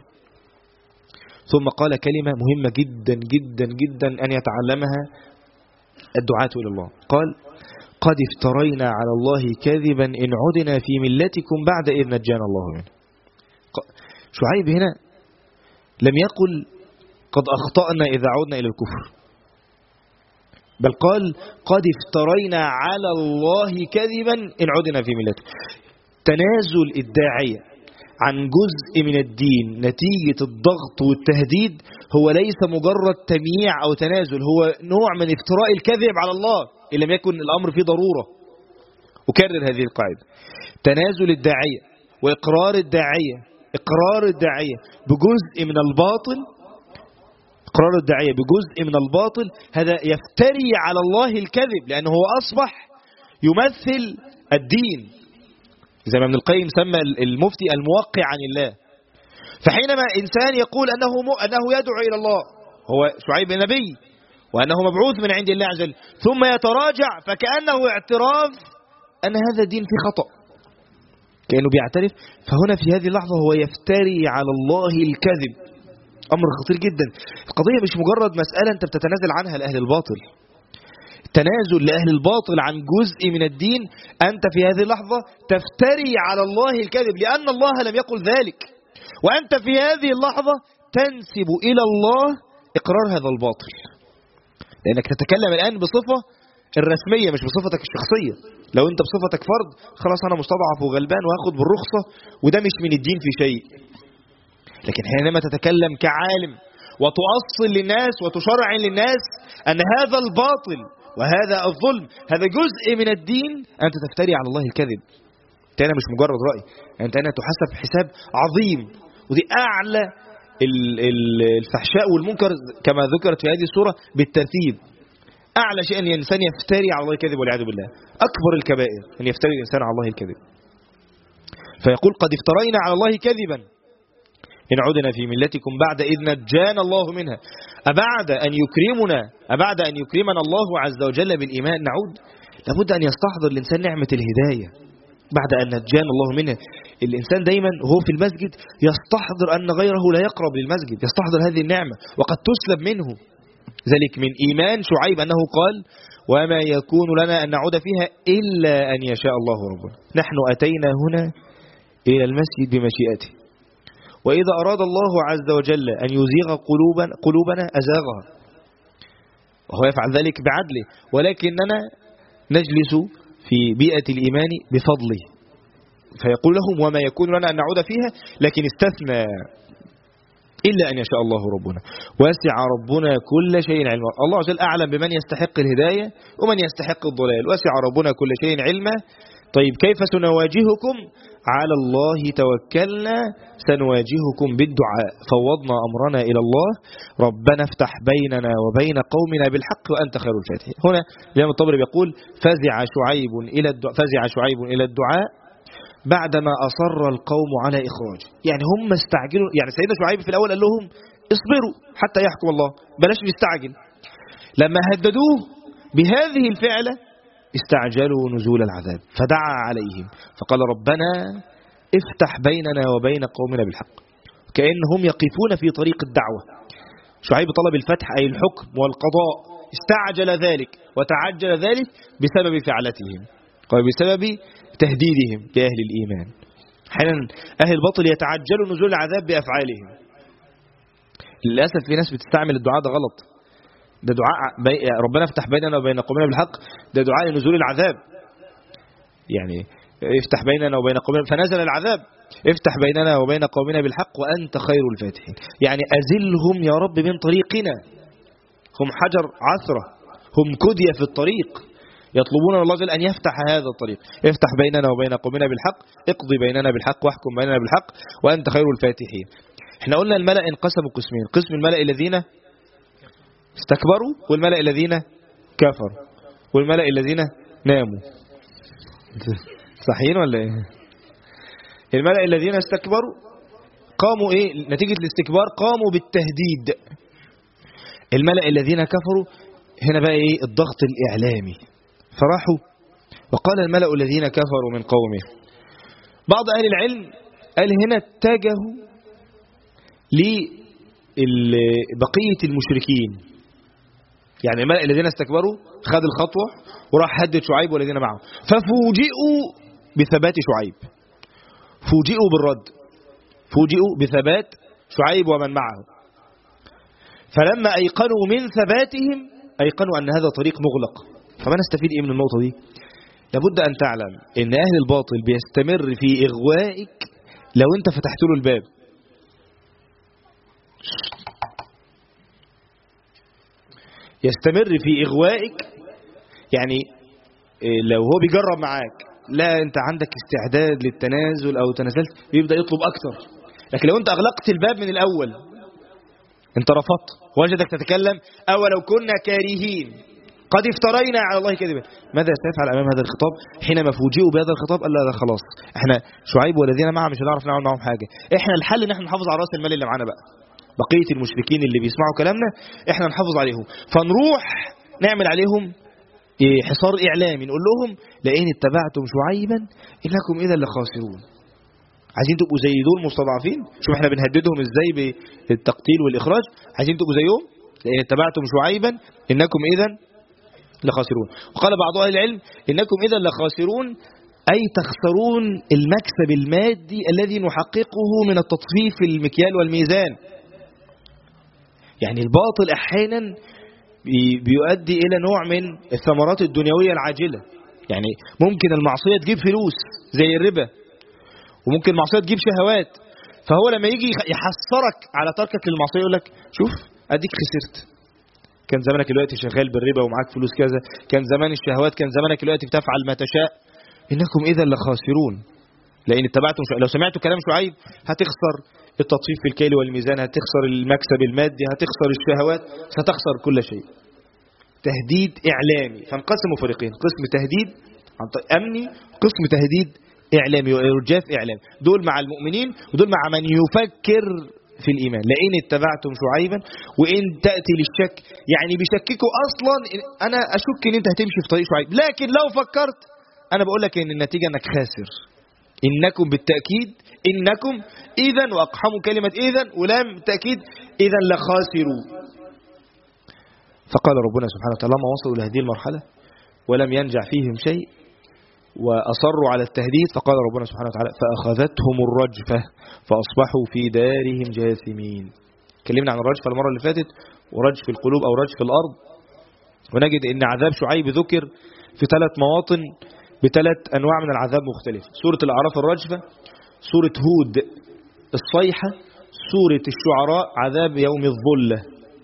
ثم قال كلمة مهمة جدا جدا جدا أن يتعلمها الدعاة إلى الله. قال قد افترينا على الله كذبا إن عدنا في ملتكم بعد إذ نجانا الله منه. شعيب هنا لم يقل قد أخطأنا إذا عدنا إلى الكفر، بل قال قد افترينا على الله كذبا إن عدنا في ملتكم. تنازل الداعية عن جزء من الدين نتيجة الضغط والتهديد هو ليس مجرد تمييع أو تنازل، هو نوع من افتراء الكذب على الله إن لم يكن الأمر فيه ضرورة. أكرر هذه القاعدة: تنازل الداعية وإقرار الداعية إقرار الداعية بجزء من الباطل إقرار الداعية بجزء من الباطل هذا يفتري على الله الكذب، لأنه هو أصبح يمثل الدين، زي ما ابن القيم سمى المفتي الموقع عن الله. فحينما إنسان يقول أنه أنه يدعو إلى الله، هو شعيب نبي وأنه مبعوث من عند الله عز وجل، ثم يتراجع فكأنه اعتراف أن هذا الدين فيه خطأ، كأنه بيعترف. فهنا في هذه اللحظة هو يفتري على الله الكذب، أمر خطير جدا. القضية مش مجرد مسألة أنت بتتنازل عنها لأهل الباطل، التنازل لأهل الباطل عن جزء من الدين أنت في هذه اللحظة تفتري على الله الكذب، لأن الله لم يقل ذلك، وأنت في هذه اللحظة تنسب إلى الله إقرار هذا الباطل، لأنك تتكلم الآن بصفة الرسمية مش بصفتك الشخصية. لو أنت بصفتك فرد خلاص أنا مستضعف وغلبان وهاخد بالرخصة وده مش من الدين في شيء، لكن حينما تتكلم كعالم وتؤصل للناس وتشرع للناس أن هذا الباطل وهذا الظلم، هذا جزء من الدين. أنت تفتري على الله الكذب، أنت مش مجرد رأي، أنت أنا تحسب حساب عظيم. ودي أعلى الفحشاء والمنكر كما ذكرت في هذه السورة بالترتيب. أعلى شيء أن الإنسان يفتري على الله الكذب والعياذ بالله. أكبر الكبائر أن يفتري الإنسان على الله الكذب. فيقول قد افترينا على الله كذبا إن عدنا في ملتكم بعد إذ نجانا الله منها. أبعد أن يكرمنا أبعد أن يكرمنا الله عز وجل بالإيمان نعود؟ لابد أن يستحضر الإنسان نعمة الهداية بعد أن نجانا الله منها. الإنسان دايما وهو في المسجد يستحضر أن غيره لا يقرب للمسجد، يستحضر هذه النعمة وقد تسلب منه. ذلك من إيمان شعيب أنه قال وما يكون لنا أن نعود فيها إلا أن يشاء الله ربنا. نحن أتينا هنا إلى المسجد بمشيئته، وإذا أراد الله عز وجل أن يزيغ قلوبنا, قلوبنا أزاغها، وهو يفعل ذلك بعدله، ولكننا نجلس في بيئة الإيمان بفضله. فيقول لهم وما يكون لنا أن نعود فيها، لكن استثنى إلا أن يشاء الله ربنا. واسع ربنا كل شيء علما. الله عز وجل أعلم بمن يستحق الهداية ومن يستحق الضلال. واسع ربنا كل شيء علما. طيب كيف سنواجهكم؟ على الله توكلنا سنواجهكم بالدعاء. فوضنا أمرنا إلى الله، ربنا افتح بيننا وبين قومنا بالحق وأنت خير الفاتحين. هنا الإمام الطبري يقول فزع شعيب إلى الدعاء فزع شعيب إلى الدعاء بعدما أصر القوم على إخراج. يعني هم استعجلوا، يعني سيدنا شعيب في الأول قال لهم اصبروا حتى يحكم الله، بلاش نستعجل. لما هددوه بهذه الفعلة استعجلوا نزول العذاب، فدعا عليهم فقال ربنا افتح بيننا وبين قومنا بالحق. كأنهم يقفون في طريق الدعوة. شعيب طلب الفتح أي الحكم والقضاء، استعجل ذلك وتعجل ذلك بسبب فعلتهم وبسبب تهديدهم لأهل الإيمان. حينما أهل الباطل يتعجلوا نزول العذاب بأفعالهم. للأسف في ناس بتستعمل الدعاء ده غلط. ده دعاء بي... ربنا افتح بيننا وبين قومنا بالحق، ده دعاء لنزول العذاب. يعني افتح بيننا وبين قومنا فنزل العذاب، افتح بيننا وبين قومنا بالحق وأنت خير الفاتحين. يعني أزلهم يا رب من طريقنا، هم حجر عثرة، هم كدية في الطريق، يطلبون من الله جل أن يفتح هذا الطريق. افتح بيننا وبين قومنا بالحق، اقضي بيننا بالحق واحكم بيننا بالحق وأنت خير الفاتحين. احنا قلنا الملأ انقسموا قسمين، قسم الملأ الذين استكبروا والملأ الذين كفروا والملأ الذين ناموا. صحيحين ولا ايه؟ الملأ الذين استكبروا قاموا ايه نتيجة الاستكبار؟ قاموا بالتهديد. الملأ الذين كفروا هنا بقى ايه؟ الضغط الإعلامي. فراحوا وقال الملأ الذين كفروا من قومه. بعض أهل العلم قال هنا اتجهوا لبقية المشركين. يعني الملأ الذين استكبروا خد الخطوة وراح هدد شعيب والذين معه، ففوجئوا بثبات شعيب، فوجئوا بالرد، فوجئوا بثبات شعيب ومن معه. فلما أيقنوا من ثباتهم أيقنوا أن هذا طريق مغلق. فما نستفيد إيه من النقطة دي؟ لابد أن تعلم أن أهل الباطل بيستمر في إغوائك لو أنت فتحت له الباب. يستمر في إغوائك، يعني لو هو بيجرب معاك لا أنت عندك استعداد للتنازل أو تنازلت بيبدأ يطلب أكثر. لكن لو أنت أغلقت الباب من الأول، أنت رفضت وجدك تتكلم أولو كنا كارهين قد افترينا على الله كذبا، ماذا سيفعل أمام هذا الخطاب؟ حينما فوجئوا بهذا الخطاب قال لا ده خلاص احنا شعيب والذين معه مش هنعرف نعمل معهم حاجة. احنا الحل ان احنا نحافظ على راس المال اللي معانا بقى، بقية المشركين اللي بيسمعوا كلامنا احنا نحافظ عليهم، فنروح نعمل عليهم حصار إعلامي نقول لهم لئن اتبعتم شعيبا إنكم إذا لخاسرون. عايزين تبقوا زي دول مستضعفين؟ شوف احنا بنهددهم ازاي بالتقتيل والإخراج. عايزين تبقوا زيهم؟ لئن اتبعتم شعيبا إنكم إذا لخاسرون. وقال بعض أهل العلم إنكم إذا لخاسرون أي تخسرون المكسب المادي الذي نحققه من التطفيف في المكيال والميزان. يعني الباطل أحيانا بيؤدي إلى نوع من الثمرات الدنيوية العاجلة. يعني ممكن المعصية تجيب فلوس زي الربا، وممكن المعصية تجيب شهوات. فهو لما يجي يحسرك على تركك للمعصية يقول لك شوف أديك خسرت، كان زمانك دلوقتي شغال بالربا ومعاك فلوس كذا، كان زمان الشهوات، كان زمانك دلوقتي بتفعل ما تشاء. إنكم إذا لخاسرون، لأن اتبعتم شعيب. لو سمعتوا كلام شعيب هتخسر التطفيف في الكيل والميزان، هتخسر المكسب المادي، هتخسر الشهوات، ستخسر كل شيء. تهديد إعلامي، فانقسموا فريقين، قسم تهديد أمني، قسم تهديد إعلامي وإرجاف إعلامي. دول مع المؤمنين ودول مع من يفكر في الإيمان. لئن اتبعتم شعيبا وإن تأتي للشك، يعني بيشككوا أصلا. أنا أشك إن أنت هتمشي في طريق شعيب، لكن لو فكرت أنا بقول لك إن النتيجة إنك خاسر. إنكم بالتأكيد، إنكم إذا، وأقحموا كلمة إذا ولام تأكيد، إذا لخاسروا. فقال ربنا سبحانه وتعالى لما وصلوا إلى هذه المرحلة ولم ينجع فيهم شيء وأصروا على التهديد، فقال ربنا سبحانه وتعالى فأخذتهم الرجفة فأصبحوا في دارهم جاثمين. اتكلمنا عن الرجفة المرة اللي فاتت، ورجف القلوب أو رجف الأرض، ونجد أن عذاب شعيب ذكر في ثلاث مواطن بثلاث أنواع من العذاب مختلفة. سورة الأعراف الرجفة، سورة هود الصيحة، سورة الشعراء عذاب يوم الظلة.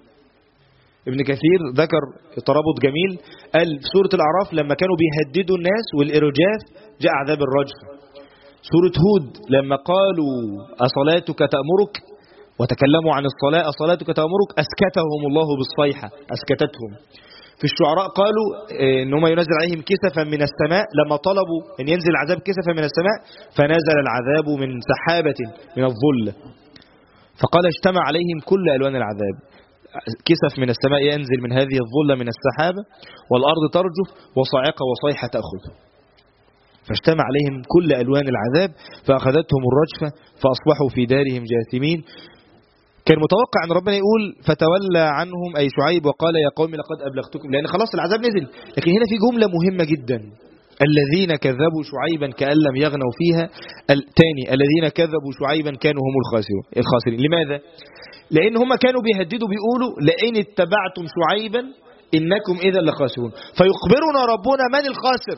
ابن كثير ذكر ترابط جميل، قال في سورة الأعراف لما كانوا بيهددوا الناس والإرجاف جاء عذاب الرجفة. سورة هود لما قالوا أصلاتك تأمرك وتكلموا عن الصلاة أصلاتك تأمرك أسكتهم الله بالصيحة، أسكتتهم. في الشعراء قالوا إنهم ينزل عليهم كسفا من السماء، لما طلبوا أن ينزل العذاب كسفا من السماء فنزل العذاب من سحابة من الظل، فقال اجتمع عليهم كل ألوان العذاب، كسف من السماء ينزل من هذه الظلة من السحابة، والأرض ترجف وصاعقة وصيحة تأخذ، فاجتمع عليهم كل ألوان العذاب فأخذتهم الرجفة فأصبحوا في دارهم جاثمين. كان متوقع أن ربنا يقول فتولى عنهم أي شعيب وقال يا قوم لقد أبلغتكم، لأن خلاص العذاب نزل. لكن هنا في جملة مهمة جدا، الذين كذبوا شعيبا كأن لم يغنوا فيها. الثاني الذين كذبوا شعيبا كانوا هم الخاسرين. لماذا؟ لأن هم كانوا بيهددوا بيقولوا لئن اتبعتم شعيبا إنكم إذا لخاسرون، فيخبرنا ربنا من الخاسر.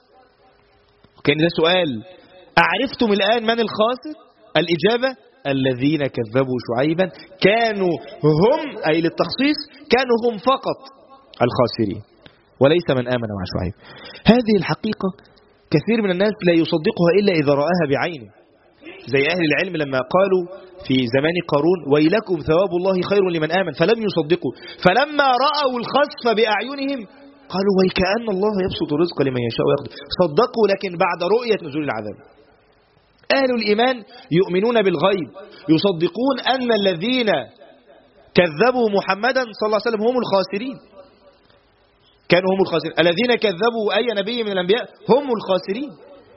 كان ده سؤال، أعرفتم الآن من الخاسر؟ الإجابة الذين كذبوا شعيبا كانوا هم، أي للتخصيص، كانوا هم فقط الخاسرين وليس من آمن مع شعيب. هذه الحقيقة كثير من الناس لا يصدقها إلا إذا رآها بعينه، زي أهل العلم لما قالوا في زمان قارون ويلكم ثواب الله خير لمن آمن، فلم يصدقوا، فلما رأوا الخسف بأعينهم قالوا ويكأن الله يبسط الرزق لمن يشاء ويقدر، صدقوا لكن بعد رؤية نزول العذاب. أهل الإيمان يؤمنون بالغيب، يصدقون أن الذين كذبوا محمدا صلى الله عليه وسلم هم الخاسرين، كانوا هم الخاسرين، الذين كذبوا أي نبي من الأنبياء هم الخاسرين.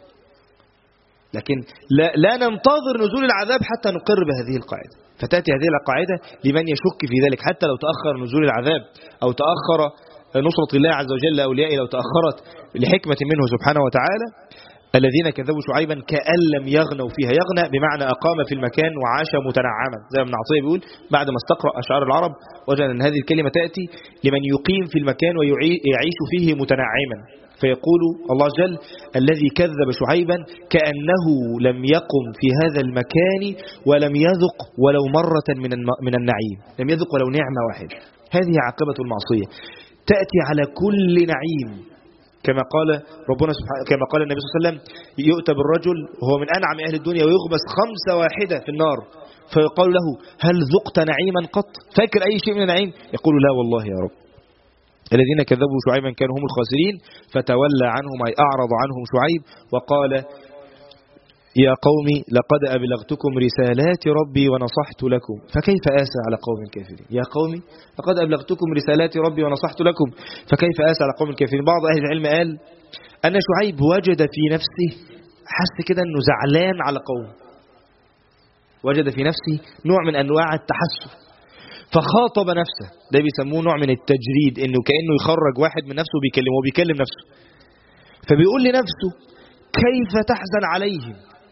لكن لا, لا ننتظر نزول العذاب حتى نقر بهذه القاعدة، فتأتي هذه القاعدة لمن يشك في ذلك، حتى لو تأخر نزول العذاب أو تأخر نصرة الله عز وجل لأوليائه، لو تأخرت لحكمة منه سبحانه وتعالى. الذين كذبوا شعيبا كأن لم يغنوا فيها، يغنى بمعنى أقام في المكان وعاش متنعما، زي ابن عطية بيقول بعد ما استقرأ أشعار العرب وجد أن هذه الكلمة تأتي لمن يقيم في المكان ويعيش فيه متنعما، فيقول الله جل الذي كذب شعيبا كأنه لم يقم في هذا المكان ولم يذق ولو مرة من من النعيم، لم يذق ولو نعمة واحدة. هذه عاقبة المعصية، تأتي على كل نعيم، كما قال ربنا سبحانه، كما قال النبي صلى الله عليه وسلم يؤتى بالرجل وهو من أنعم أهل الدنيا ويغمس خمسة واحدة في النار، فيقال له هل ذقت نعيما قط؟ فاكر أي شيء من النعيم؟ يقول لا والله يا رب. الذين كذبوا شعيبا كانوا هم الخاسرين، فتولى عنهم أي أعرض عنهم شعيب وقال يا قوم لقد أبلغتكم رسالات ربي ونصحت لكم فكيف آسى على قوم كافرين. يا قوم لقد أبلغتكم رسالات ربي ونصحت لكم فكيف آسى على قوم كافرين. بعض أهل العلم قال أن شعيب وجد في نفسه، حس كده أنه زعلان على قوم، وجد في نفسه نوع من أنواع التحسف فخاطب نفسه، ده بيسموه نوع من التجريد، انه كأنه يخرج واحد من نفسه بيكلمه وبيكلم نفسه، فبيقول لنفسه كيف تحزن عليهم.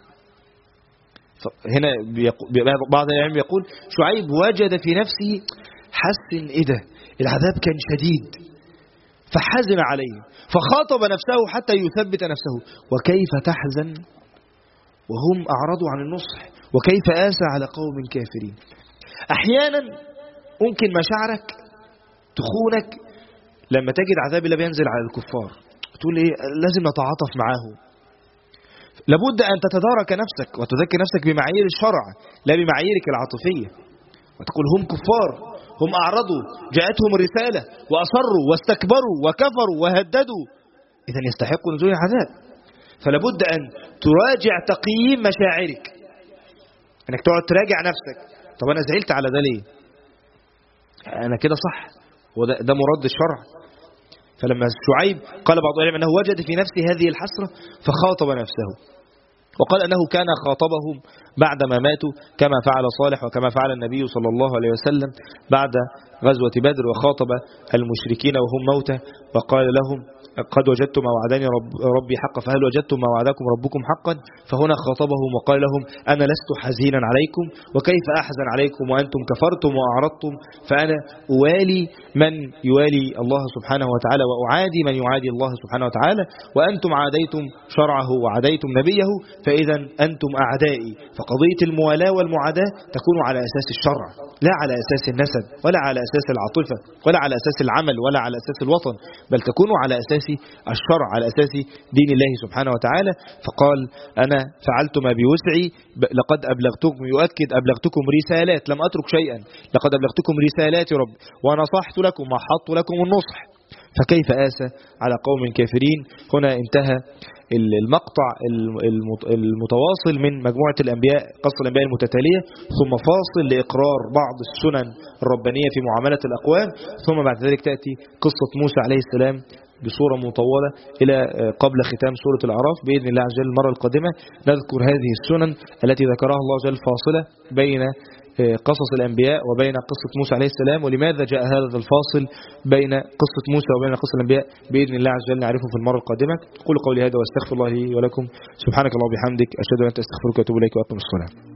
هنا بعض العلم يقول شعيب وجد في نفسه، حس ان ايه ده العذاب كان شديد فحزن عليهم، فخاطب نفسه حتى يثبت نفسه وكيف تحزن وهم أعرضوا عن النصح وكيف آسى على قوم كافرين. أحيانا ممكن مشاعرك تخونك لما تجد عذاب الله بينزل على الكفار تقول ايه لازم نتعاطف معاه. لابد ان تتدارك نفسك وتذكر نفسك بمعايير الشرع لا بمعاييرك العاطفية، وتقول هم كفار، هم اعرضوا، جاءتهم الرسالة واصروا واستكبروا وكفروا وهددوا، اذا يستحقوا نزول العذاب. فلابد ان تراجع تقييم مشاعرك، انك تقعد تراجع نفسك. طب انا زعلت على ده ليه؟ انا كده صح؟ وده ده مراد الشرع. فلما شعيب قال بعض العلماء انه وجد في نفسه هذه الحسرة فخاطب نفسه، وقال انه كان خاطبهم بعدما ماتوا كما فعل صالح وكما فعل النبي صلى الله عليه وسلم بعد غزوة بدر، وخاطب المشركين وهم موتى وقال لهم قد وجدتم ما وعدني رب ربي حقا فهل وجدتم ما وعدكم ربكم حقا. فهنا خاطبهم وقال لهم أنا لست حزينا عليكم، وكيف أحزن عليكم وأنتم كفرتم وأعرضتم، فأنا أوالي من يوالي الله سبحانه وتعالى وأعادي من يعادي الله سبحانه وتعالى، وأنتم عاديتم شرعه وعاديتم نبيه فإذا أنتم أعدائي. فقضية الموالاة والمعاداة تكون على أساس الشرع لا على أساس النسب ولا على أساس العاطفة ولا على أساس العمل ولا على أساس الوطن، بل تكون على أساس الشرع على أساس دين الله سبحانه وتعالى. فقال أنا فعلت ما بوسعي لقد أبلغتكم، يؤكد أبلغتكم رسالات لم أترك شيئا، لقد أبلغتكم رسالات رب ونصحت لكم وحطت لكم النصح فكيف آسى على قوم كافرين. هنا انتهى المقطع المتواصل من مجموعة الأنبياء قصة الأنبياء المتتالية، ثم فاصل لإقرار بعض السنن الربانية في معاملة الأقوام، ثم بعد ذلك تأتي قصة موسى عليه السلام بصورة مطولة إلى قبل ختام سورة الأعراف. بإذن الله عز وجل المرة القادمة نذكر هذه السنن التي ذكرها الله عز وجل فاصلة بين قصص الأنبياء وبين قصة موسى عليه السلام، ولماذا جاء هذا الفاصل بين قصة موسى وبين قصة الأنبياء بإذن الله عز وجل نعرفه في المرة القادمة. قولوا قولي هذا واستغفر الله لي ولكم. سبحانك اللهم وبحمدك أشهد أن لا إله إلا أنت أستغفرك وأتوب إليك وأقم الصلاة.